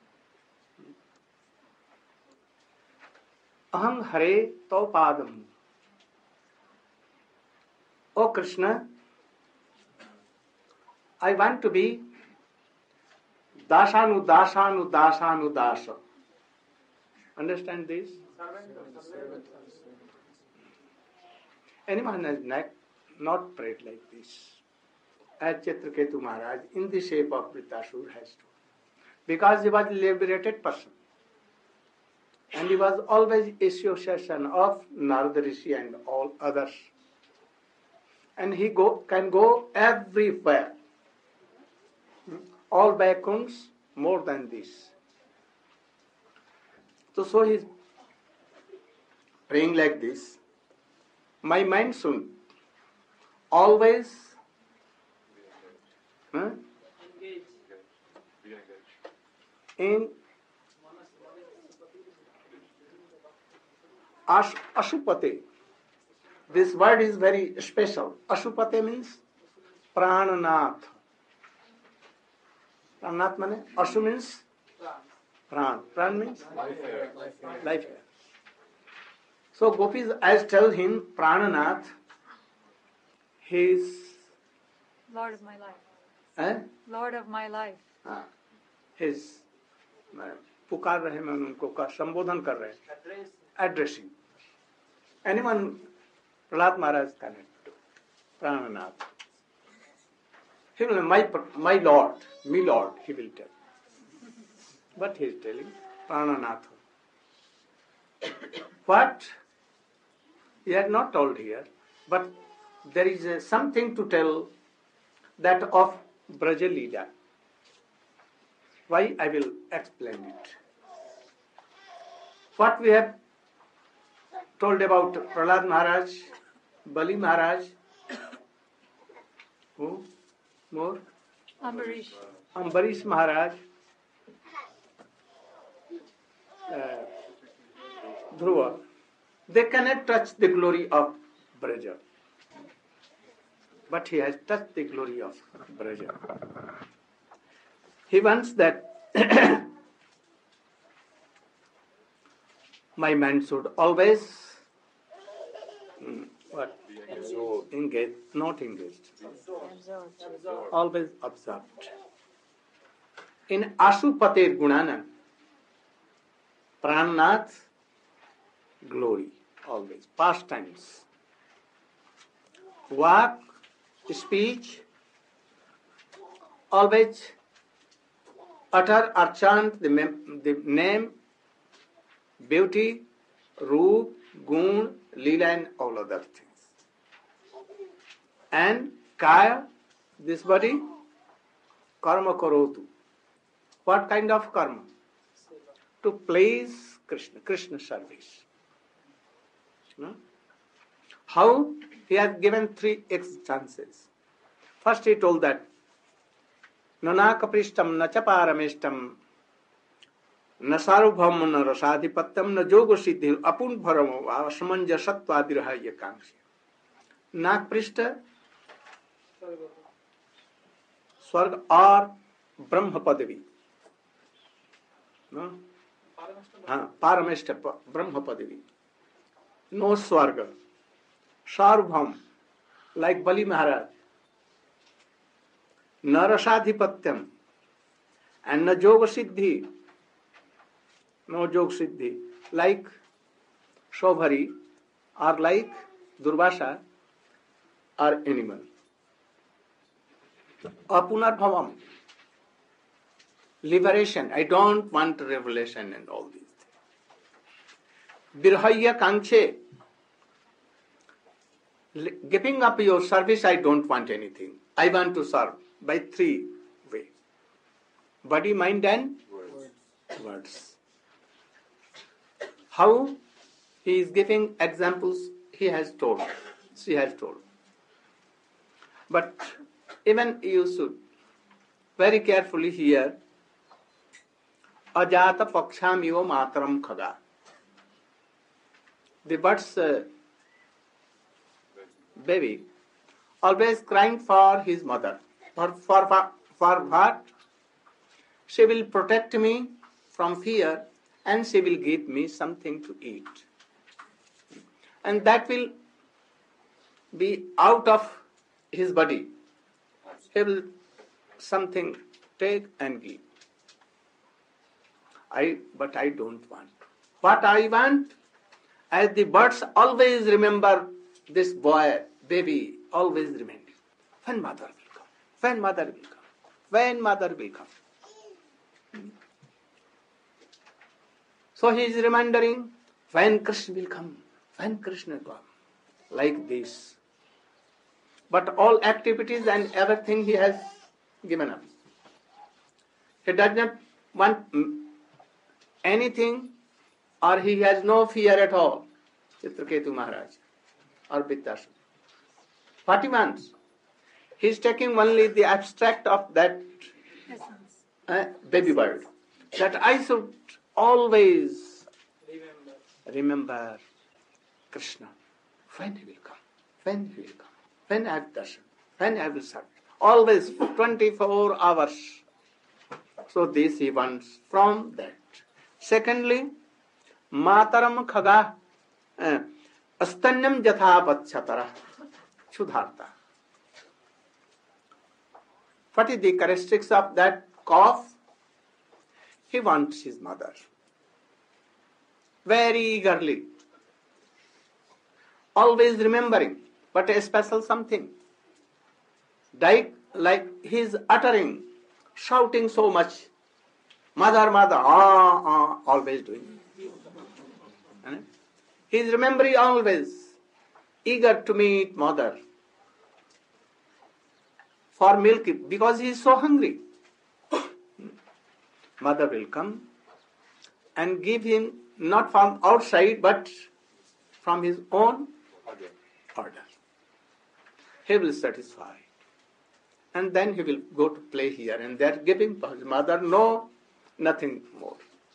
Aham Hare To Padam. O Krishna, I want to be Dasanu Dasanu Dasanu Dasa. Understand this? Anyone has not, not prayed like this, as Chitraketu Maharaj in the shape of Vritrasura has to. Because he was a liberated person. And he was always association of Narada Rishi and all others. And he go, can go everywhere. All Vaikunths, more than this. So, so he's praying like this. My mind soon always huh, in Ash, Ashupate. This word is very special. Ashupate means Prananath. Prananath means Ashu means Pran. Pran means life air. Life air. So gopis as tell him, Prananath, he is Lord of my life. eh? Lord of my life. हाँ, his पुकार रहे हैं उनको का संबोधन कर रहे हैं, addressing. Anyone, Prahlad Maharaj cannot do. Prananath. He will, my, my Lord, me Lord, he will tell. But he is telling Prananath. What? He had not told here, but there is a, something to tell that of Braja Leela. Why? I will explain it. What we have told about Prahlad Maharaj, Bali Maharaj, who? More? Ambarish. Ambarish Maharaj, uh, Dhruva, they cannot touch the glory of Braja. But he has touched the glory of Braja. He wants that my mind should always mm, what? Absorbed. Engaged, not engaged. Absorbed. Always observed. In Asupate Gunana, Prananath, glory, always, pastimes. Walk, speech, always utter or chant the, mem- the name, beauty, roop, gun, lila and all other things. And kaya, this body, karma karotu. What kind of karma? To please Krishna, Krishna service. No? How? He has given three instances. First he told that Nana kaprishtam na chaparamishtam na sarubham na rasadhipattam na jogo siddhi apun bharamo asmanja sattvadirahaya kangsya. Nak prishta Swarg or Brahma Padavi. No? हाँ, Parameshta Brahma Padavi. No Swarga. Sarvabhaum, like Bali Maharaj. Narasadhipatyam and na Yoga Siddhi. No Yoga Siddhi. Like Shobhari or like Durvasa or animal. Apunarbhavam, liberation. I don't want revelation and all these things. Birhaya Kankshe, giving up your service, I don't want anything. I want to serve by three ways. Body, mind and words. words. How? He is giving examples he has told, she has told. But even you should very carefully hear Ajata Paksham Eva Mataram Khaga. The bird's uh, baby always crying for his mother. For, for, for what? She will protect me from fear and she will give me something to eat. And that will be out of his body. He will something take and give. I, but I don't want. What I want, as the birds always remember this boy, baby, always remember. When mother will come, when mother will come, when mother will come. So he is remembering when Krishna will come, when Krishna will come, like this. But all activities and everything he has given up. He does not want anything or he has no fear at all. Chitraketu Maharaj or Vittasana. What he wants? He is taking only the abstract of that uh, baby bird. That I should always remember. remember Krishna. When he will come? When he will come? When I have darshan, when I will serve. Always twenty-four hours. So this he wants from that. Secondly, Mataram Khaga, uh, astanyam jatha vachatara Shuddhartha. What is the characteristics of that calf? He wants his mother very eagerly, always remembering, but a special something. Like, like he is uttering, shouting so much, mother, mother, ah, ah, always doing. He is remembering always, eager to meet mother for milk because he is so hungry. Mother will come and give him not from outside but from his own order. He will satisfy. And then he will go to play here and there, giving for his mother no, nothing more.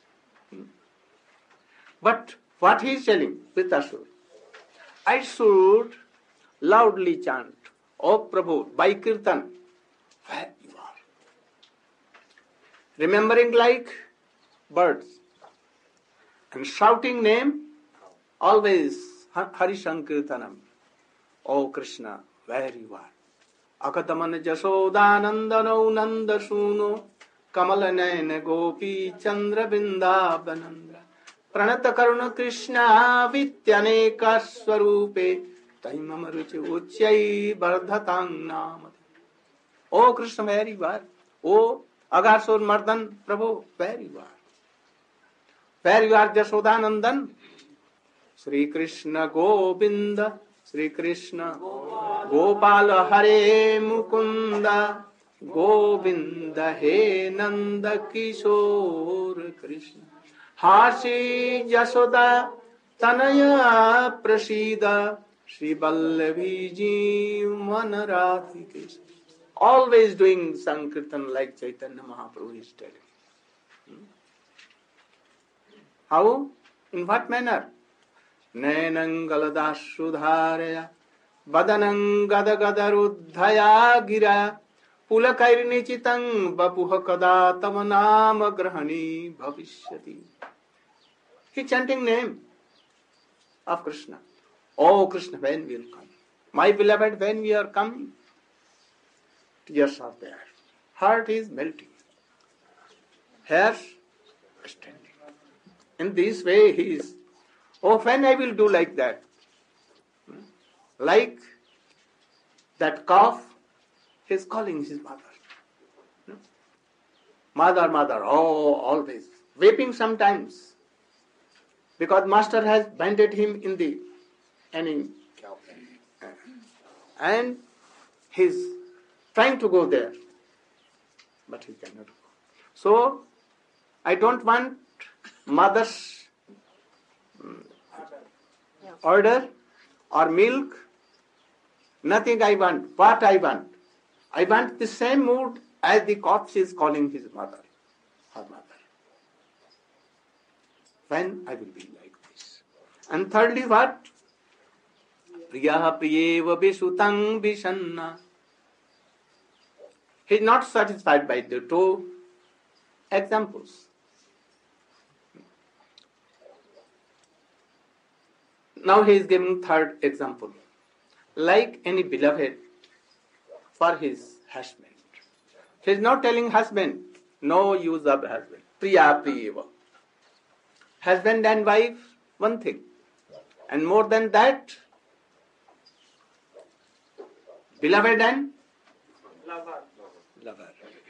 But what he is telling with Asur, I should loudly chant, O Prabhu, by Kirtan, where you are. Remembering like birds and shouting name, always Hari Sankirtanam, O Krishna, where you are. Akataman Jashodanandanau Nandasuno Kamalanaina Gopi Chandra Bindabanandra Pranata Karuna Krishna Vityaneka Swarupe Taimamaruchi Uchai Bardhatang Namati. O Krishna, where you are? O Agasur Mardan Prabhu, where you are? Where you are, Jashodanandan? Sri Krishna Govinda, Sri Krishna Gopala Hare Mukunda, Govinda He Nanda Kishore Krishna. Hashi Jashoda Tanaya Prasida, Sri Vallavi Jeevan Radhi Krishna. Always doing Sankirtan like Chaitanya Mahaprabhu is telling. Hmm? How? In what manner? Nainangaladashudharaya Badanang Gadagadaruddhaya Gira Pulakairnichitang Bapuhakada Tamanama Grahani Bhavishyati. He chanting name of Krishna. Oh Krishna, when will come? My beloved, when we are coming? Tears are there. Heart is melting. Hair standing. In this way he is. Oh, when I will do like that? Like that calf, he is calling his mother. Mother, mother, oh, always. Weeping sometimes. Because master has banded him in the any and he is trying to go there. But he cannot go. So, I don't want mother's order or milk. Nothing I want. What I want? I want the same mood as the corpse is calling his mother, her mother. When I will be like this. And thirdly, what? Priyaha priyeva visutang vishanna. He is not satisfied by the two examples. Now he is giving third example. Like any beloved for his husband. He is not telling husband, no use of husband. Priya priyeva. Husband and wife, one thing. And more than that, beloved and Lover. lover.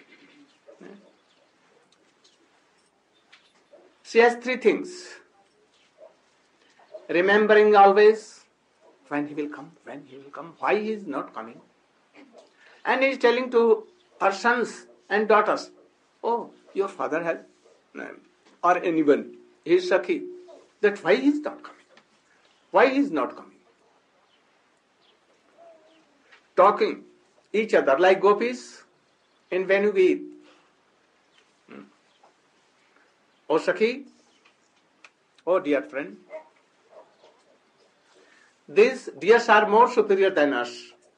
She has three things. Remembering always when he will come, when he will come, why he is not coming. And he is telling to her sons and daughters, oh, your father has, or anyone, his Sakhi, that why he is not coming. Why he is not coming. Talking each other like gopis in Venugeet. Hmm. Oh Sakhi, oh dear friend, these dears are more superior than us.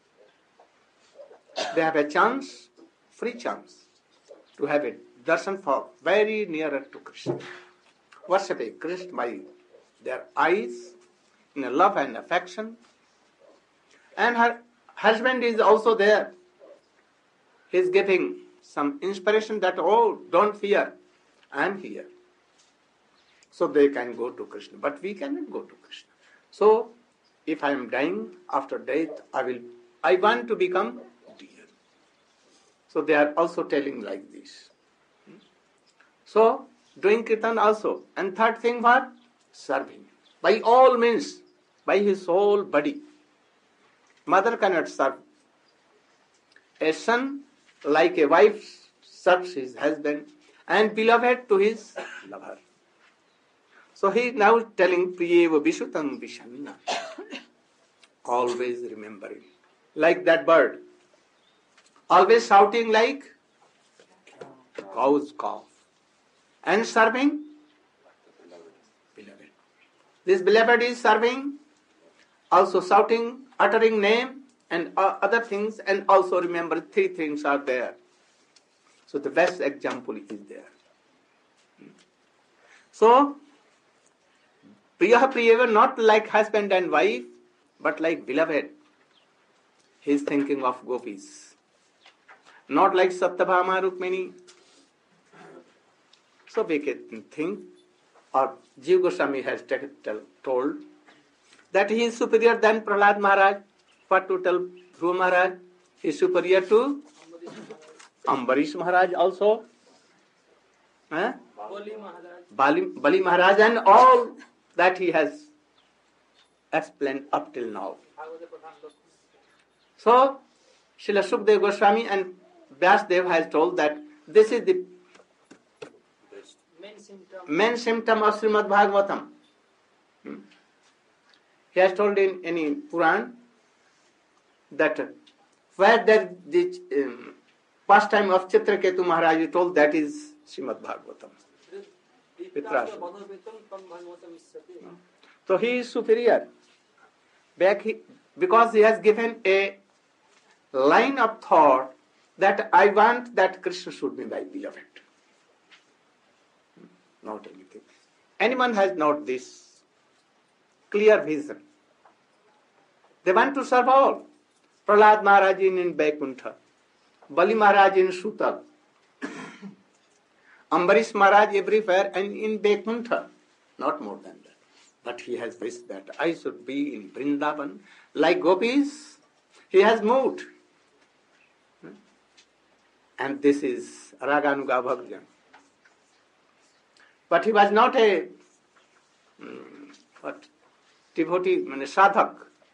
They have a chance, free chance, to have a darshan for very nearer to Krishna. Worshipping Krishna by their eyes, in a love and affection. And her husband is also there. He is giving some inspiration that, oh, don't fear, I am here. So they can go to Krishna, but we cannot go to Krishna. So, if I am dying after death, I will. I want to become dear. So they are also telling like this. So doing kirtan also, and third thing what? Serving by all means, by his whole body. Mother cannot serve. A son, like a wife, serves his husband, and beloved to his lover. So he is now telling Priyeva Vishutam Vishanna. Always remembering. Like that bird. Always shouting like cow's cough. And serving beloved. This beloved is serving, also shouting, uttering name and other things, and also remember three things are there. So the best example is there. So, Priya Priyeva, not like husband and wife, but like beloved. He is thinking of gopis. Not like Satyabhama Rukmini. So we can think, or Jiva Goswami has t- t- told, that he is superior than Prahlad Maharaj. What to tell Dhruva Maharaj? He is superior to Ambarish Maharaj also. Huh? Bali Maharaj. Bali, Bali Maharaj and all that he has explained up till now. So, Srila Sukadeva Goswami and Vyasadeva has told that this is the Main symptom. main symptom of Srimad Bhagavatam. Hmm? He has told in any Puran that where there the um, pastime of Chitraketu Maharaj, he told that is Srimad Bhagavatam. Pitrashra. So he is superior. Back he, because he has given a line of thought that I want that Krishna should be my beloved. Not anything. Anyone has not this clear vision. They want to serve all. Prahlad Maharaj in Vaikuntha, Bali Maharaj in Sutal, Ambarish Maharaj everywhere and in Vaikuntha, not more than that. But he has wished that I should be in Vrindavan like gopis. He has moved. And this is Raganuga Bhakjan. But he was not a um, what devotee, I mean, sadhak.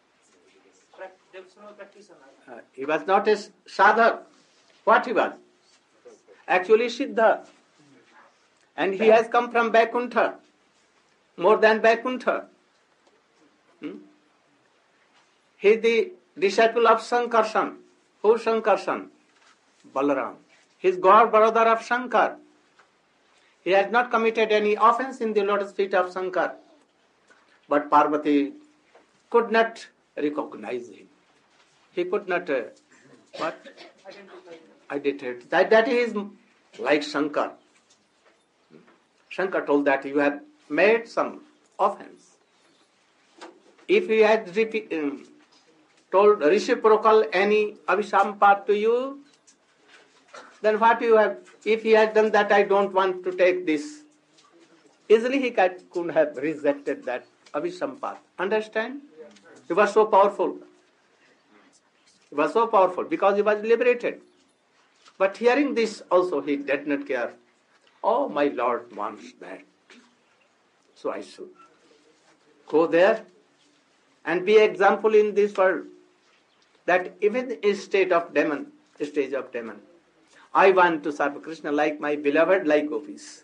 Uh, he was not a sadhak. What he was? Actually Siddha. And he has come from Vaikuntha. More than Vaikuntha. Hmm? He is the disciple of Sankarshan. Who is Sankarshan? Balaram. He is god brother of Shankar. He has not committed any offense in the lotus feet of Shankar. But Parvati could not recognize him. He could not uh, what? Identify. That, that he is like Shankar. Shankar told that you have made some offense. If he had repeat, um, told reciprocal any avisampad to you, then what you have, if he had done that, I don't want to take this. Easily he could have rejected that avisampad. Understand? He was so powerful. He was so powerful because he was liberated. But hearing this also he did not care. Oh, my Lord wants that. So I should go there and be example in this world that even in state of demon, stage of demon, I want to serve Krishna like my beloved, like gopis.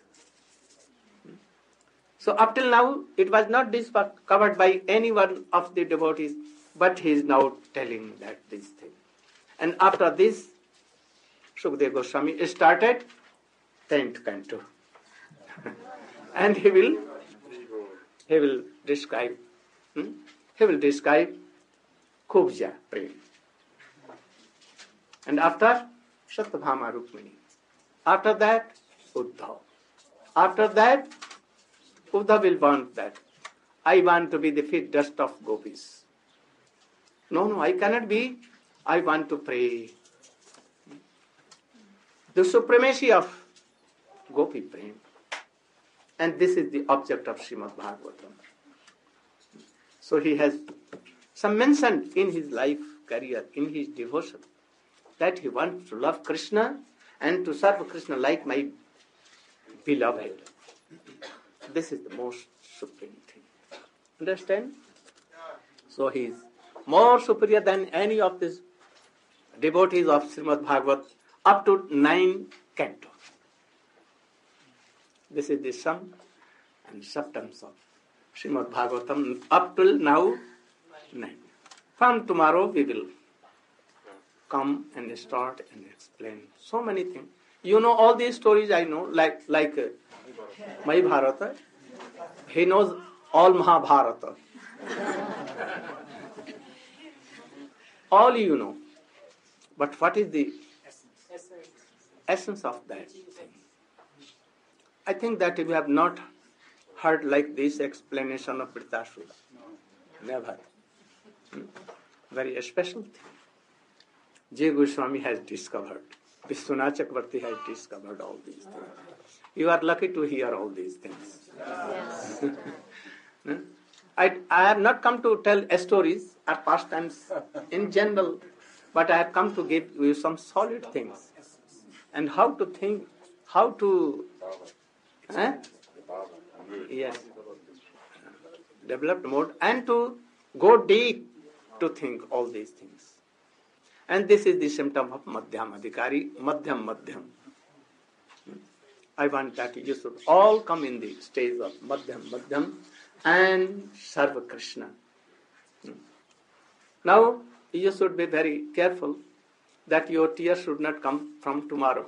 So up till now, it was not discovered by any one of the devotees, but he is now telling that this thing. And after this, Sukadeva Goswami started tenth canto. And he will, he will describe, hmm? he will describe Kubja Prem. And after, Satyabhama Rukmini. After that, Uddhav. After that, Uddhav will want that I want to be the feet dust of gopis. No, no, I cannot be. I want to pray. The supremacy of Gopi Prem. And this is the object of Srimad Bhagavatam. So he has some mention in his life, career, in his devotion, that he wants to love Krishna and to serve Krishna like my beloved. This is the most supreme thing. Understand? So he is more superior than any of these devotees of Srimad Bhagavat up to nine cantos. This is the sum and substance of Srimad Bhagavatam up till now nine. From tomorrow we will come and start and explain so many things. You know all these stories I know, like like uh, Mahabharata. He knows all Mahabharata. All you know. But what is the essence of that thing? I think that we have not heard like this explanation of Vritasura. Never. Hmm? Very special thing. Jay Goswami has discovered. Vishwanath Chakravarti has discovered all these things. You are lucky to hear all these things. Yes. I, I have not come to tell stories or pastimes in general, but I have come to give you some solid things. And how to think, how to... Eh? Yes. Developed mode, and to go deep to think all these things. And this is the symptom of Madhyam Adhikari, Madhyam Madhyam. I want that you should all come in the stage of Madhyam Madhyam and serve Krishna. Now, you should be very careful that your tears should not come from tomorrow.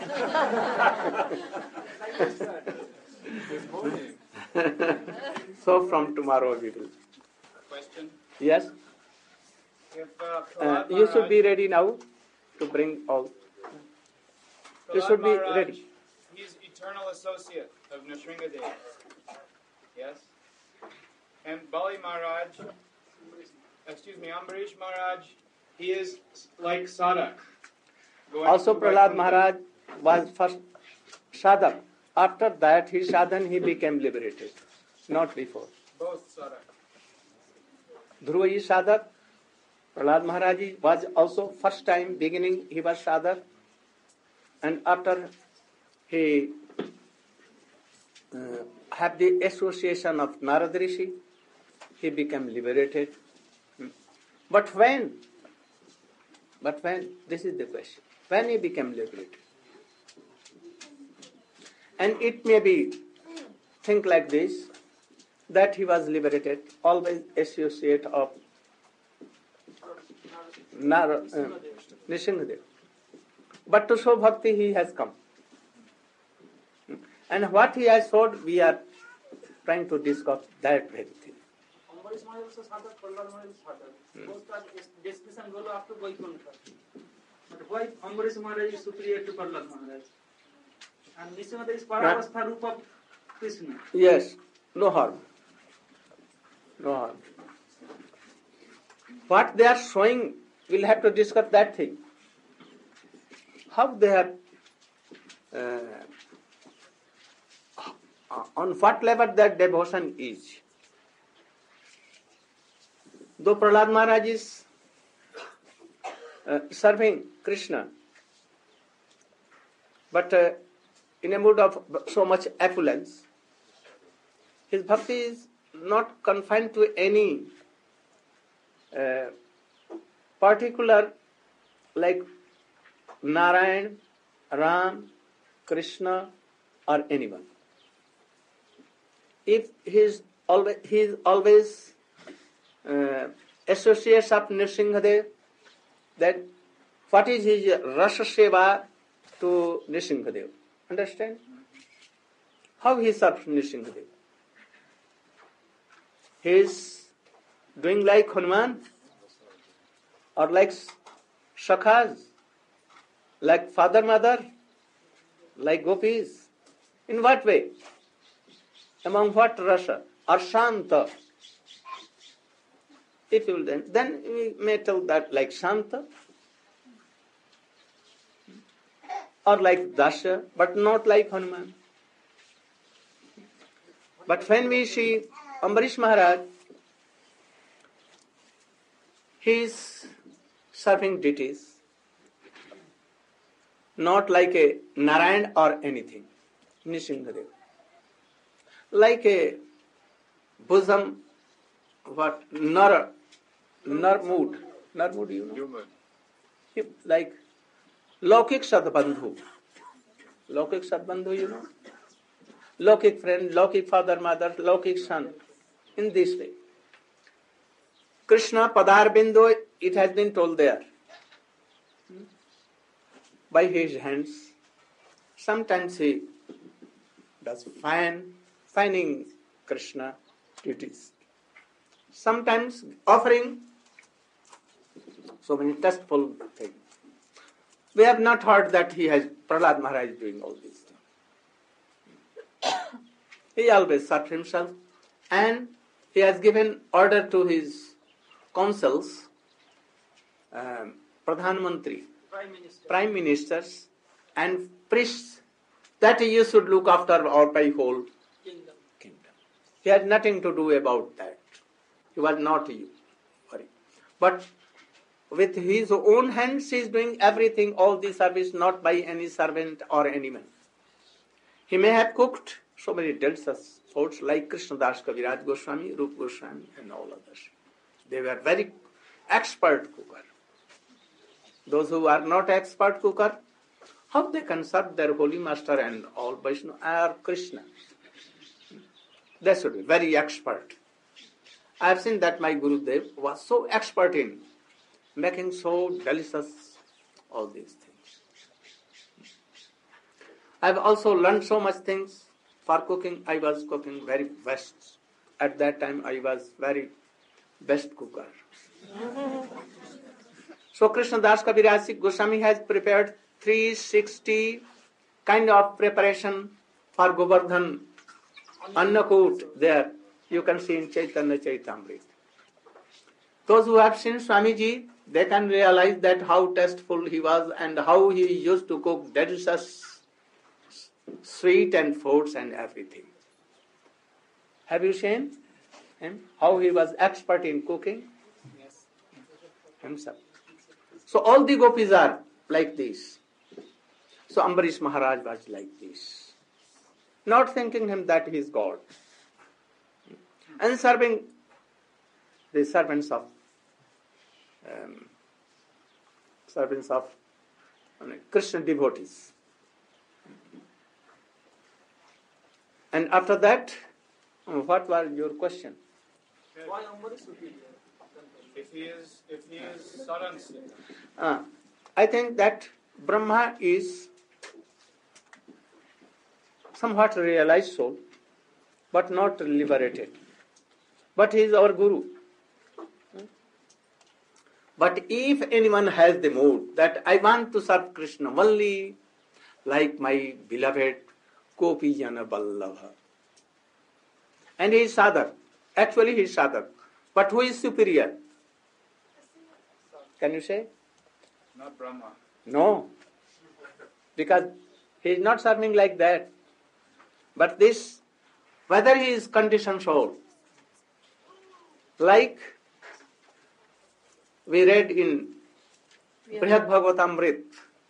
So from tomorrow we will. Question? Yes? If uh, Uh, Prahlad you should be Maharaj- ready now to bring all. You Prahlad should be Maharaj, ready. He's eternal associate of Nrsingadev. Yes? And Bali Maharaj, excuse me, Ambarish Maharaj, he is like Sadak. going Also to Prahlad Vaikuntha. Maharaj was first sadhak. After that, his sadhan, he became liberated. Not before. Both Sadak. Dhruva is sadhak. Prahlad Maharaj was also first time beginning, he was sadhak. And after he uh, had the association of Narad Rishi, he became liberated. But when? But when? This is the question. When he became liberated? And it may be, think like this, that he was liberated, always associate of Nara, uh, Nrsingadev. But to show bhakti he has come. And what he has showed, we are trying to discuss that very thing. Ambarish Maharaj also sadhak, Prahlad Maharaj is sadhak. Both are description go after Vaikuntha. But why Ambarish Maharaj is superior to Prahlad Maharaj? And Nrsingadev is Paravastha Rupa of Krishna. Yes, no harm. No harm. What they are showing, we'll have to discuss that thing. How they have, uh, on what level that devotion is. Though Prahlad Maharaj is uh, serving Krishna, but uh, in a mood of so much affluence, his bhakti is not confined to any uh, particular, like Narayan, Ram, Krishna, or anyone. If he is always, he is always uh, associates of Nrsingadev, then what is his Rasa Seva to Nrsingadev? Understand? How he serves Nrsingadev? He is doing like Hanuman, or like Shakhas, like father, mother, like gopis. In what way? Among what rasa? or Shanta. If you will then, then we may tell that like Shanta or like Dasha, but not like Hanuman. But when we see Ambarish Maharaj, he is serving deities, not like a Narayan or anything, Nishingadev. Like a bosom, what, Nar, Narmud, Narmud, you know? Human. He- Like Lokik Sadbandhu. Lokik Sadbandhu, you know? Lokik friend, Lokik father, mother, Lokik son. In this way. Krishna Padarbindo, it has been told there. By his hands. Sometimes he does fine, fining Krishna duties. Sometimes offering so many tasteful things. We have not heard that he has, Prahlad Maharaj is doing all these things. He always served himself and he has given order to his councils, um, Pradhan Mantri, Prime Minister. prime ministers and priests that you should look after our by whole Kingdom. kingdom. He had nothing to do about that. He was not you. Worry. But with his own hands he is doing everything, all the service, not by any servant or any man. He may have cooked so many delicious foods like Krishnadas Kaviraj Goswami, Rup Goswami and all others. They were very expert cooker. Those who are not expert cooker, how they can serve their holy master and all Vaishnava or Krishna? They should be very expert. I have seen that my Gurudev was so expert in making so delicious all these things. I have also learned so much things. For cooking, I was cooking very best. At that time, I was very best cooker. So Krishna Das Kaviraj Goswami has prepared three hundred sixty kind of preparation for Govardhan Annakut there. You can see in Chaitanya Chaitamrita. Those who have seen Swamiji, they can realize that how tasteful he was and how he used to cook delicious sweet and foods and everything. Have you seen him? How he was expert in cooking? Yes. Himself. So all the gopis are like this. So Ambarish Maharaj was like this. Not thinking him that he is God. And serving the servants of um, servants of I mean, Krishna devotees. And after that, what was your question? Why Ambarish superior? If he is, if he is Saransi, Uh, I think that Brahma is somewhat realized soul, but not liberated. But he is our Guru. But if anyone has the mood that I want to serve Krishna only like my beloved Gopi Jana Vallabha, and he is sadhak, actually he is sadhak, but who is superior? Can you say? not Brahma. No, because he is not serving like that. But this, whether he is conditioned soul, like we read in Brihad Bhagavatamrit,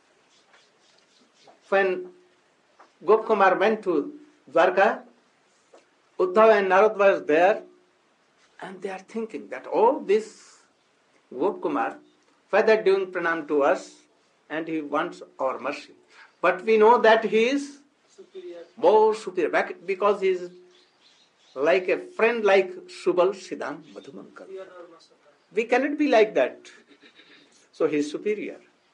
when Gopkumar went to Dwarka, Uddhav and Narad was there, and they are thinking that, oh, this Gopkumar, whether doing pranam to us, and he wants our mercy. But we know that he is Superior. more superior, because he is like a friend like Subal Siddham Madhumankar. Pure Dharma Sutta. We cannot be like that. So he is superior.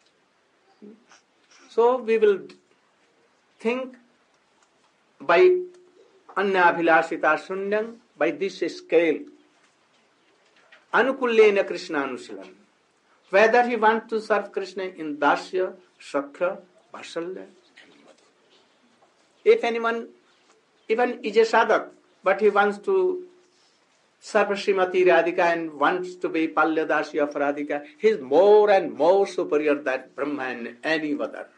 So we will think by Annabhilasita Sunyam, by this scale, Anukullena Krishna Anusilam. Whether he wants to serve Krishna in Dasya, Shakya, Vasalya, and Madhu. If anyone even is a sadhak, but he wants to Sarva Srimati Radhika and wants to be Palyadasi of Radhika, he is more and more superior than Brahma and any other.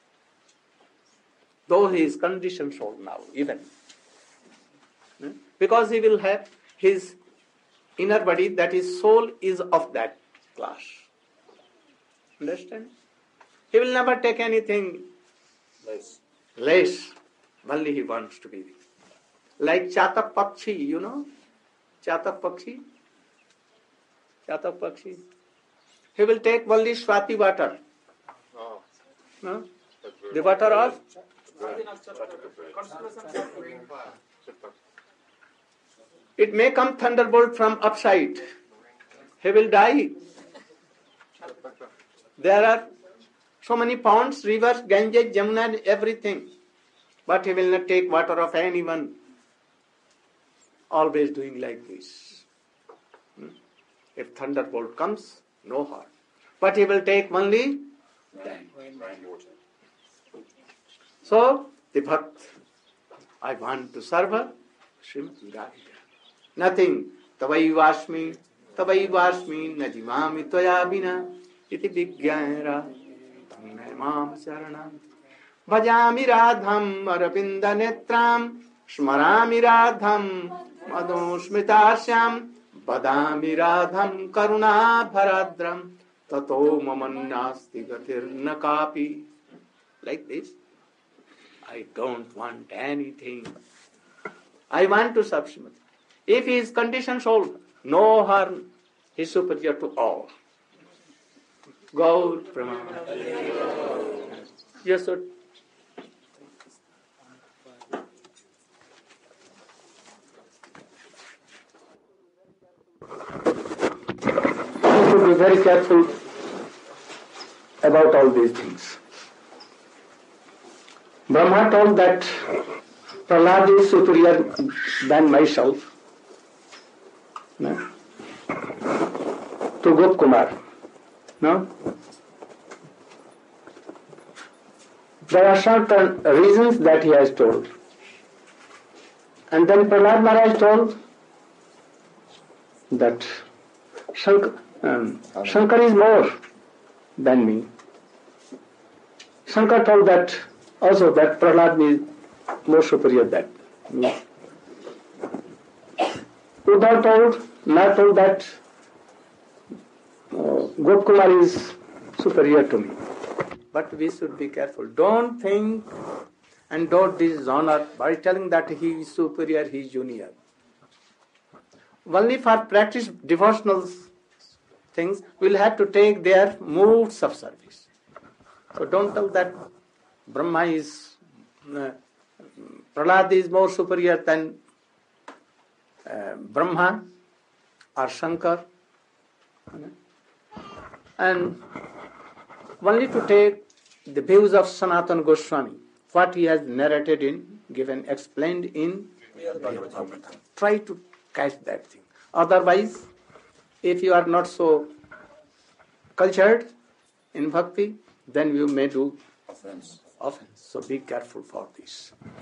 Though he is conditioned soul now, even. Because he will have his inner body, that his soul is of that class. Understand? He will never take anything Less. less. Only he wants to be. Like Chatak Pakshi, you know? Chatak Pakshi? Chatak Pakshi. He will take only Swati water. Oh, No? that's very The water of? It may come thunderbolt from upside. He will die. There are so many ponds, rivers, Ganges, Jamuna, and everything. But he will not take water of anyone. Always doing like this. Hmm? If thunderbolt comes, no harm. But he will take only rainwater. So, the bhakt, I want to serve her, Srimati Radhika. Nothing. Tavai vasmi, tavai vasmi, najivami tvaya vina, iti vigyayara, mam charanam. Bhajami radham arapinda netram, smarami radham madosmitasyam, badami radham karuna bharadram, tato mamannasti gatirna kapi. Like this. I don't want anything. I want to serve Srimati. If he is conditioned soul, no harm. He is superior to all. Gaur Pramana. Yes, sir. You should be very careful about all these things. Brahma told that Prahlad is superior than myself, no? To Gopkumar. No? There are certain reasons that he has told. And then Prahlad Maharaj told that Shankar, um, Shankar is more than me. Shankar told that also that Prahlad is more superior than me. Uddhav told, not told that uh, Gopkumar is superior to me. But we should be careful. Don't think and don't dishonor by telling that he is superior, he is junior. Only for practice devotional things, we'll have to take their modes of service. So don't tell that Brahma is, uh, Prahlad is more superior than uh, Brahma or Shankar. And only to take the views of Sanatana Goswami, what he has narrated in, given, explained in Bhagavatam. Try to catch that thing. Otherwise, if you are not so cultured in bhakti, then you may do Offense. offense. So be careful for this.